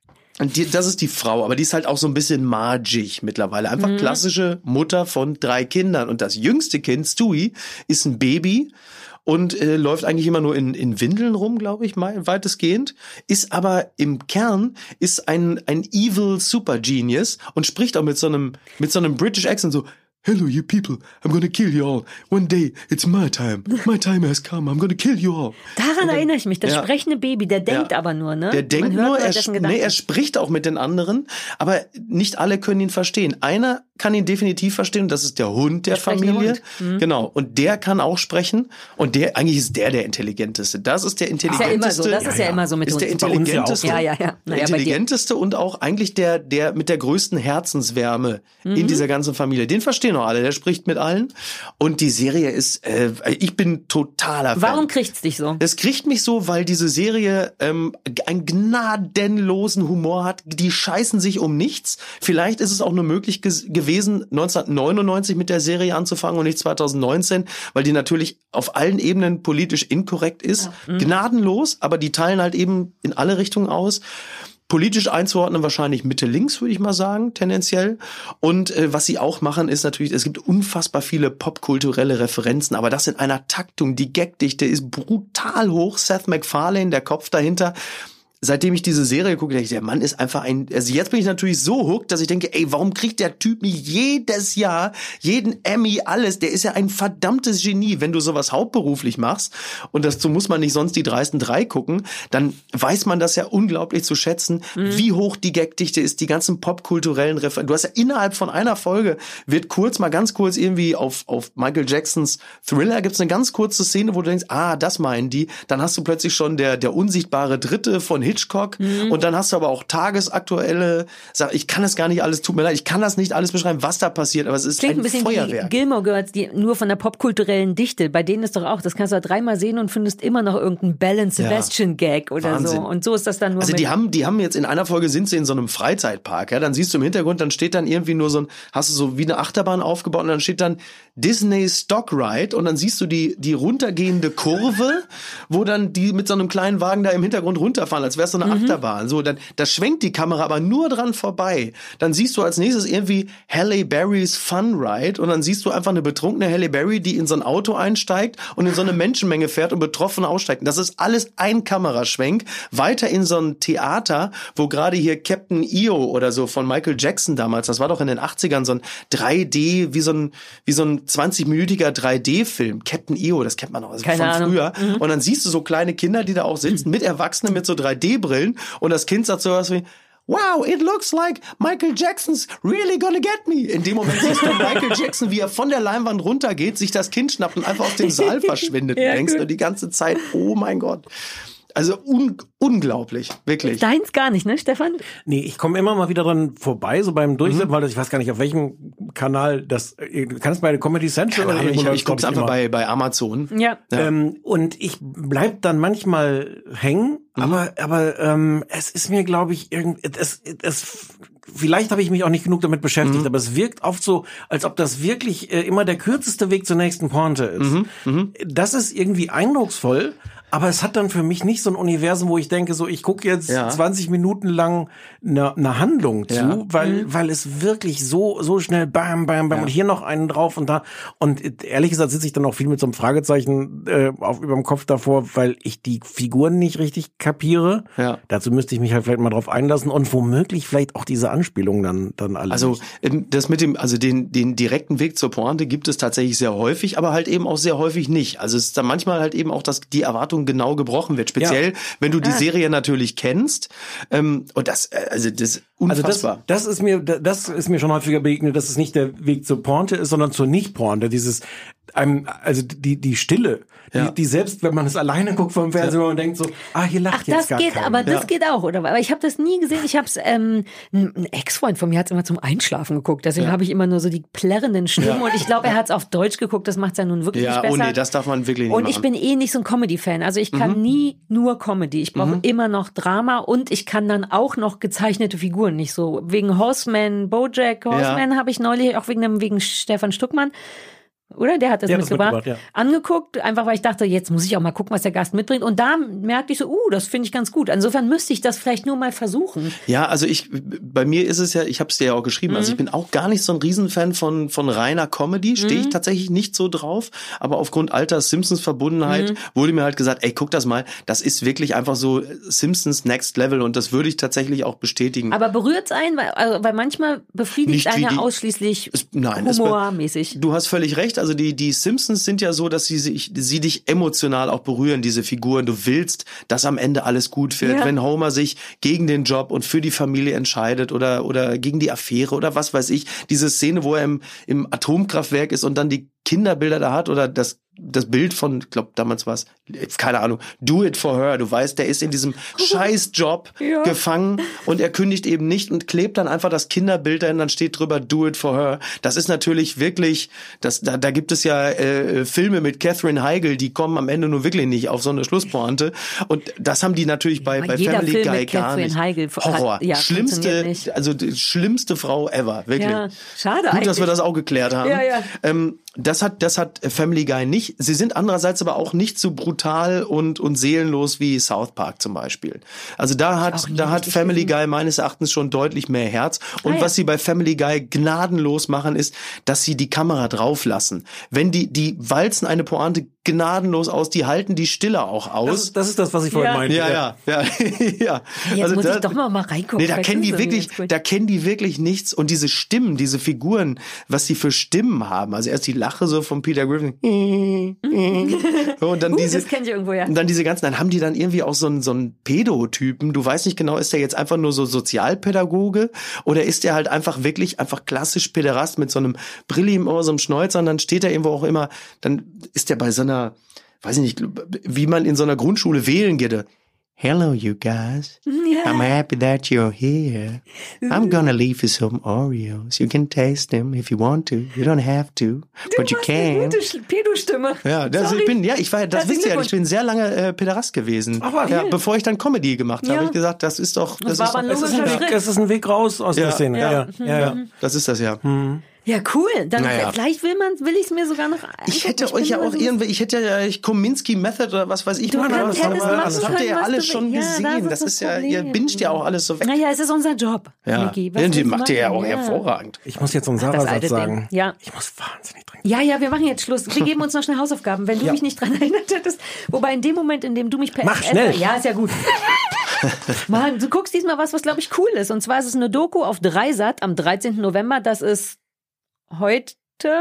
Und das ist die Frau, aber die ist halt auch so ein bisschen magig mittlerweile. Einfach klassische Mutter von 3 Kindern. Und das jüngste Kind, Stewie, ist ein Baby und läuft eigentlich immer nur in Windeln rum, glaube ich, weitestgehend. Ist aber im Kern ein evil Super Genius und spricht auch mit so einem British Accent so: Hello, you people. I'm gonna kill you all. One day, it's my time. My time has come. I'm gonna kill you all. Daran erinnere ich mich. Das sprechende Baby, der denkt aber nur, ne? Der denkt nur, er spricht auch mit den anderen, aber nicht alle können ihn verstehen. Einer kann ihn definitiv verstehen, und das ist der Hund der Familie. Hund. Genau. Und der kann auch sprechen. Und eigentlich ist der Intelligenteste. Das ist der Intelligenteste. Das ist ja immer so mit ist der Intelligenteste. Der Intelligenteste und auch eigentlich der mit der größten Herzenswärme in dieser ganzen Familie. Den verstehen auch alle. Der spricht mit allen. Und die Serie ist, ich bin totaler Fan. Warum kriegt's dich so? Es kriegt mich so, weil diese Serie einen gnadenlosen Humor hat. Die scheißen sich um nichts. Vielleicht ist es auch nur möglich gewesen, 1999 mit der Serie anzufangen und nicht 2019, weil die natürlich auf allen Ebenen politisch inkorrekt ist. Ja. Gnadenlos, aber die teilen halt eben in alle Richtungen aus. Politisch einzuordnen wahrscheinlich Mitte-links, würde ich mal sagen, tendenziell. Und was sie auch machen, ist natürlich, es gibt unfassbar viele popkulturelle Referenzen, aber das in einer Taktung. Die Gagdichte ist brutal hoch. Seth MacFarlane, der Kopf dahinter. Seitdem ich diese Serie gucke, denke ich, der Mann ist einfach also jetzt bin ich natürlich so hooked, dass ich denke, ey, warum kriegt der Typ nicht jedes Jahr jeden Emmy, alles? Der ist ja ein verdammtes Genie. Wenn du sowas hauptberuflich machst, und dazu muss man nicht sonst die dreisten 3 gucken, dann weiß man das ja unglaublich zu schätzen, wie hoch die Gagdichte ist, die ganzen popkulturellen Referenzen. Du hast ja innerhalb von einer Folge, wird ganz kurz irgendwie auf Michael Jacksons Thriller gibt's eine ganz kurze Szene, wo du denkst, das meinen die. Dann hast du plötzlich schon der unsichtbare Dritte von Hitchcock und dann hast du aber auch tagesaktuelle Sachen. Ich kann das gar nicht alles, tut mir leid, ich kann das nicht alles beschreiben, was da passiert, aber es ist klingt ein bisschen Feuerwerk. Wie Gilmore Girls, die nur von der popkulturellen Dichte, bei denen ist doch auch, das kannst du 3-mal sehen und findest immer noch irgendeinen Belle Sebastian Gag oder Wahnsinn. So. Und so ist das dann nur. Also die haben jetzt in einer Folge sind sie in so einem Freizeitpark, ja, dann siehst du im Hintergrund, dann steht dann irgendwie nur hast du so wie eine Achterbahn aufgebaut und dann steht dann Disney Stock Ride und dann siehst du die runtergehende Kurve, wo dann die mit so einem kleinen Wagen da im Hintergrund runterfahren, als wäre es so eine Achterbahn. So, da schwenkt die Kamera aber nur dran vorbei. Dann siehst du als nächstes irgendwie Halle Berrys Fun Ride und dann siehst du einfach eine betrunkene Halle Berry, die in so ein Auto einsteigt und in so eine Menschenmenge fährt und betroffen aussteigt. Das ist alles ein Kameraschwenk. Weiter in so ein Theater, wo gerade hier Captain EO oder so von Michael Jackson damals, das war doch in den 80ern so ein 3D, wie so ein 20-minütiger 3D-Film. Captain EO, das kennt man noch von früher. Und dann siehst du so kleine Kinder, die da auch sitzen, mit Erwachsenen mit so 3D-Brillen und das Kind sagt sowas wie wow, it looks like Michael Jackson's really gonna get me. In dem Moment siehst du Michael Jackson, wie er von der Leinwand runtergeht, sich das Kind schnappt und einfach aus dem Saal verschwindet. Du denkst nur die ganze Zeit, oh mein Gott. Also unglaublich, wirklich. Deins gar nicht, ne, Stefan? Nee, ich komme immer mal wieder dran vorbei, so beim Durchsetzen, weil ich weiß gar nicht, auf welchem Kanal das, du kannst bei Comedy Central oder irgendwo. Ich guck's einfach bei Amazon. Ja. Und ich bleib dann manchmal hängen, aber es ist mir, glaube ich, vielleicht habe ich mich auch nicht genug damit beschäftigt, aber es wirkt oft so, als ob das wirklich immer der kürzeste Weg zur nächsten Pointe ist. Das ist irgendwie eindrucksvoll, aber es hat dann für mich nicht so ein Universum, wo ich denke, so ich gucke jetzt 20 Minuten lang eine Handlung zu, weil es wirklich so schnell bam, bam, bam und hier noch einen drauf und da. Und ehrlich gesagt sitze ich dann auch viel mit so einem Fragezeichen über dem Kopf davor, weil ich die Figuren nicht richtig kapiere. Ja. Dazu müsste ich mich halt vielleicht mal drauf einlassen und womöglich vielleicht auch diese Anspielungen dann alle. Also das mit dem, also den direkten Weg zur Pointe gibt es tatsächlich sehr häufig, aber halt eben auch sehr häufig nicht. Also es ist dann manchmal halt eben auch, dass die Erwartung genau gebrochen wird. Speziell, wenn du die Serie natürlich kennst. Und das ist unfassbar. Also das ist mir schon häufiger begegnet, dass es nicht der Weg zur Pointe ist, sondern zur Nicht-Pointe. Also die Stille, die selbst, wenn man es alleine guckt vom Fernseher und denkt so, hier lacht jetzt gar keiner. Aber das geht auch, oder? Aber ich habe das nie gesehen. Ich habe es, ein Ex-Freund von mir hat es immer zum Einschlafen geguckt. Deswegen habe ich immer nur so die plärrenden Stimmen. Und ich glaube, er hat es auf Deutsch geguckt. Das macht es ja nun wirklich nicht besser. Oh nee, das darf man wirklich nicht machen. Und ich bin nicht so ein Comedy-Fan. Also ich kann nie nur Comedy. Ich brauche immer noch Drama und ich kann dann auch noch gezeichnete Figuren nicht so. Wegen BoJack Horseman habe ich neulich auch wegen Stefan Stuckmann, oder? Der hat das mitgebracht. Angeguckt, einfach weil ich dachte, jetzt muss ich auch mal gucken, was der Gast mitbringt. Und da merkte ich so, das finde ich ganz gut. Insofern müsste ich das vielleicht nur mal versuchen. Ja, also bei mir ist es ja, ich habe es dir ja auch geschrieben, also ich bin auch gar nicht so ein Riesenfan von reiner Comedy, stehe ich tatsächlich nicht so drauf. Aber aufgrund alter Simpsons-Verbundenheit wurde mir halt gesagt, ey, guck das mal, das ist wirklich einfach so Simpsons Next Level und das würde ich tatsächlich auch bestätigen. Aber berührt's einen? Weil manchmal befriedigt einen ja ausschließlich humormäßig. Du hast völlig recht. Also die Simpsons sind ja so, dass sie dich emotional auch berühren, diese Figuren. Du willst, dass am Ende alles gut wird. Ja. Wenn Homer sich gegen den Job und für die Familie entscheidet oder gegen die Affäre oder was weiß ich. Diese Szene, wo er im Atomkraftwerk ist und dann die Kinderbilder da hat oder das Bild von, ich glaube, damals war es, keine Ahnung, Do It For Her. Du weißt, der ist in diesem Scheißjob gefangen und er kündigt eben nicht und klebt dann einfach das Kinderbild dahin, dann steht drüber Do It For Her. Das ist natürlich wirklich, da gibt es ja Filme mit Katherine Heigl, die kommen am Ende nur wirklich nicht auf so eine Schlusspointe. Und das haben die natürlich bei Family Film Guy gar nicht. Horror. Schlimmste Frau ever, wirklich. Ja, schade Gut, dass wir das auch geklärt haben. Ja. Das hat Family Guy nicht. Sie sind andererseits aber auch nicht so brutal und seelenlos wie South Park zum Beispiel. Also da hat Family Guy meines Erachtens schon deutlich mehr Herz. Und was sie bei Family Guy gnadenlos machen, ist, dass sie die Kamera drauf lassen. Wenn die walzen eine Pointe gnadenlos aus, die halten die Stille auch aus. Das ist das, was ich vorhin meinte. Ja. Jetzt also muss ich doch mal reingucken. Nee, da kennen die wirklich nichts. Und diese Stimmen, diese Figuren, was sie für Stimmen haben. Also erst die Lache so von Peter Griffin. Und dann das kenn ich irgendwo, ja. Und dann diese ganzen, dann haben die dann irgendwie auch so einen Pädotypen. Du weißt nicht genau, ist der jetzt einfach nur so Sozialpädagoge oder ist der halt einfach klassisch Päderast mit so einem Brilli im Ohr, so einem Schnäuzer und dann steht er irgendwo auch immer, dann ist der bei so einer, weiß ich nicht, wie man in so einer Grundschule wählen geht. Hello, you guys. I'm happy that you're here. I'm gonna leave you some Oreos. You can taste them if you want to. You don't have to, but you can. Eine gute Pedo-Stimme. Ja, das wisst ihr ja, ich bin sehr lange Päderast gewesen. Bevor ich dann Comedy gemacht habe, habe ich gesagt, das ist doch, es ist ein Weg raus aus der Szene. Ja. Das ist das ja. Ja, cool. Dann vielleicht will ich es mir sogar noch angucken. Ich hätte euch ja auch Kominsky Method oder was weiß ich. Das habt ihr ja alles schon gesehen. Das ist ja, ihr binscht ja auch alles so weg. Naja, es ist unser Job, Micky. Die macht ihr ja auch hervorragend. Ich muss jetzt so einen Sarah-Satz sagen. Ja. Ich muss wahnsinnig trinken. Ja, wir machen jetzt Schluss. Wir geben uns noch schnell Hausaufgaben, wenn du mich nicht dran erinnert hättest. Wobei in dem Moment, in dem du mich per Mach schnell. Ja, ist ja gut. Mann, du guckst diesmal was glaube ich cool ist. Und zwar ist es eine Doku auf Dreisat am 13. November. Das ist heute,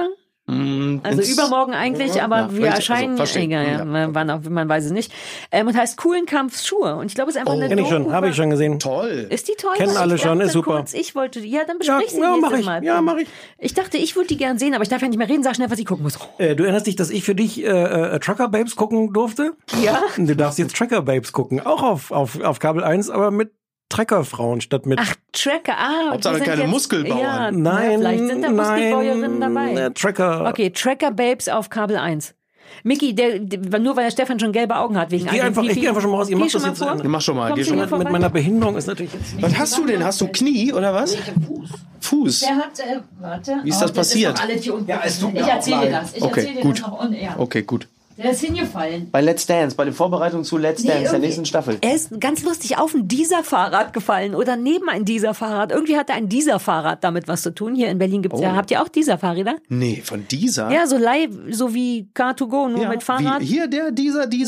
Also übermorgen eigentlich, aber wir erscheinen, man weiß es nicht. Und heißt Coolen Kampf Schuhe. Und ich glaube, es ist einfach eine Kenn ich schon, habe ich schon gesehen. Toll. Ist die toll? Kennen alle schon, ist super. Ich wollte, dann besprich sie nächstes Mal. Ja, mach ich. Ich dachte, ich würde die gern sehen, aber ich darf ja nicht mehr reden. Sag schnell, was ich gucken muss. Du erinnerst dich, dass ich für dich Trucker Babes gucken durfte? Ja. Du darfst jetzt Trucker Babes gucken, auch auf Kabel 1, aber mit Treckerfrauen statt mit... Ach, Tracker, Hauptsache keine Muskelbauern. Ja, nein, vielleicht sind da Muskelbäuerinnen dabei. Tracker. Okay, Tracker Babes auf Kabel 1. Micky, nur weil der Stefan schon gelbe Augen hat wegen Ich geh einfach schon mal raus. Ihr macht das jetzt. Mach schon mal. Mit meiner Behinderung ist natürlich jetzt nicht. Was hast du denn? Hast du Knie oder was? Ich hab Fuß. Der hat, warte. Wie ist das passiert? Ich erzähle dir das. Okay, gut. Okay, gut. Der ist hingefallen. Bei Let's Dance, bei der Vorbereitung zu Let's Dance, der nächsten Staffel. Er ist ganz lustig auf ein Dieser-Fahrrad gefallen oder neben ein Dieser-Fahrrad. Irgendwie hatte ein Dieser-Fahrrad damit was zu tun. Hier in Berlin gibt's ja, habt ihr auch Dieser-Fahrräder? Nee, von Dieser? Ja, so wie Car2Go, nur mit Fahrrad. Hier, dieser. Die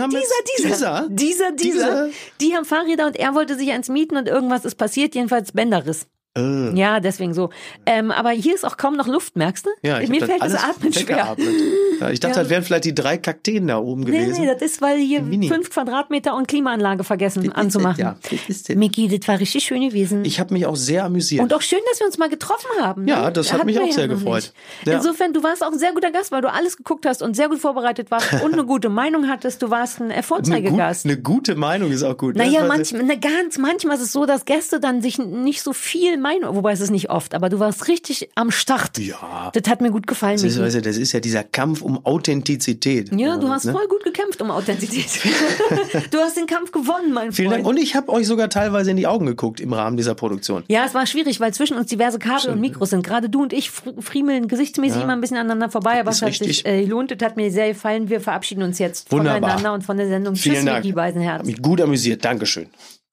haben Fahrräder und er wollte sich eins mieten und irgendwas ist passiert, jedenfalls Bänderriss. Ja, deswegen so. Aber hier ist auch kaum noch Luft, merkst du? Ja, mir fällt das Atmen schwer. Ja, ich dachte, das wären vielleicht die 3 Kakteen da oben gewesen. Nee, das ist, weil hier 5 Quadratmeter und Klimaanlage vergessen anzumachen. Ja, das Micky, das war richtig schön gewesen. Ich habe mich auch sehr amüsiert. Und auch schön, dass wir uns mal getroffen haben. Ja, das hat mich auch sehr gefreut. Ja. Insofern, du warst auch ein sehr guter Gast, weil du alles geguckt hast und sehr gut vorbereitet warst und eine gute Meinung hattest. Du warst ein Vorzeigegast. Eine gute Meinung ist auch gut. Naja, manchmal ist es so, dass Gäste dann sich nicht so viel Meinung, wobei es ist nicht oft, aber du warst richtig am Start. Ja. Das hat mir gut gefallen. Das ist ja dieser Kampf um Authentizität. Ja, du hast voll gut gekämpft um Authentizität. Du hast den Kampf gewonnen, mein Freund. Vielen Dank. Und ich habe euch sogar teilweise in die Augen geguckt im Rahmen dieser Produktion. Ja, es war schwierig, weil zwischen uns diverse Kabel und Mikros sind. Gerade du und ich friemeln gesichtsmäßig immer ein bisschen aneinander vorbei, aber es hat sich gelohnt. Das hat mir sehr gefallen. Wir verabschieden uns jetzt voneinander und von der Sendung. Vielen Dank. Micky Beisenherz. Mich gut amüsiert. Dankeschön.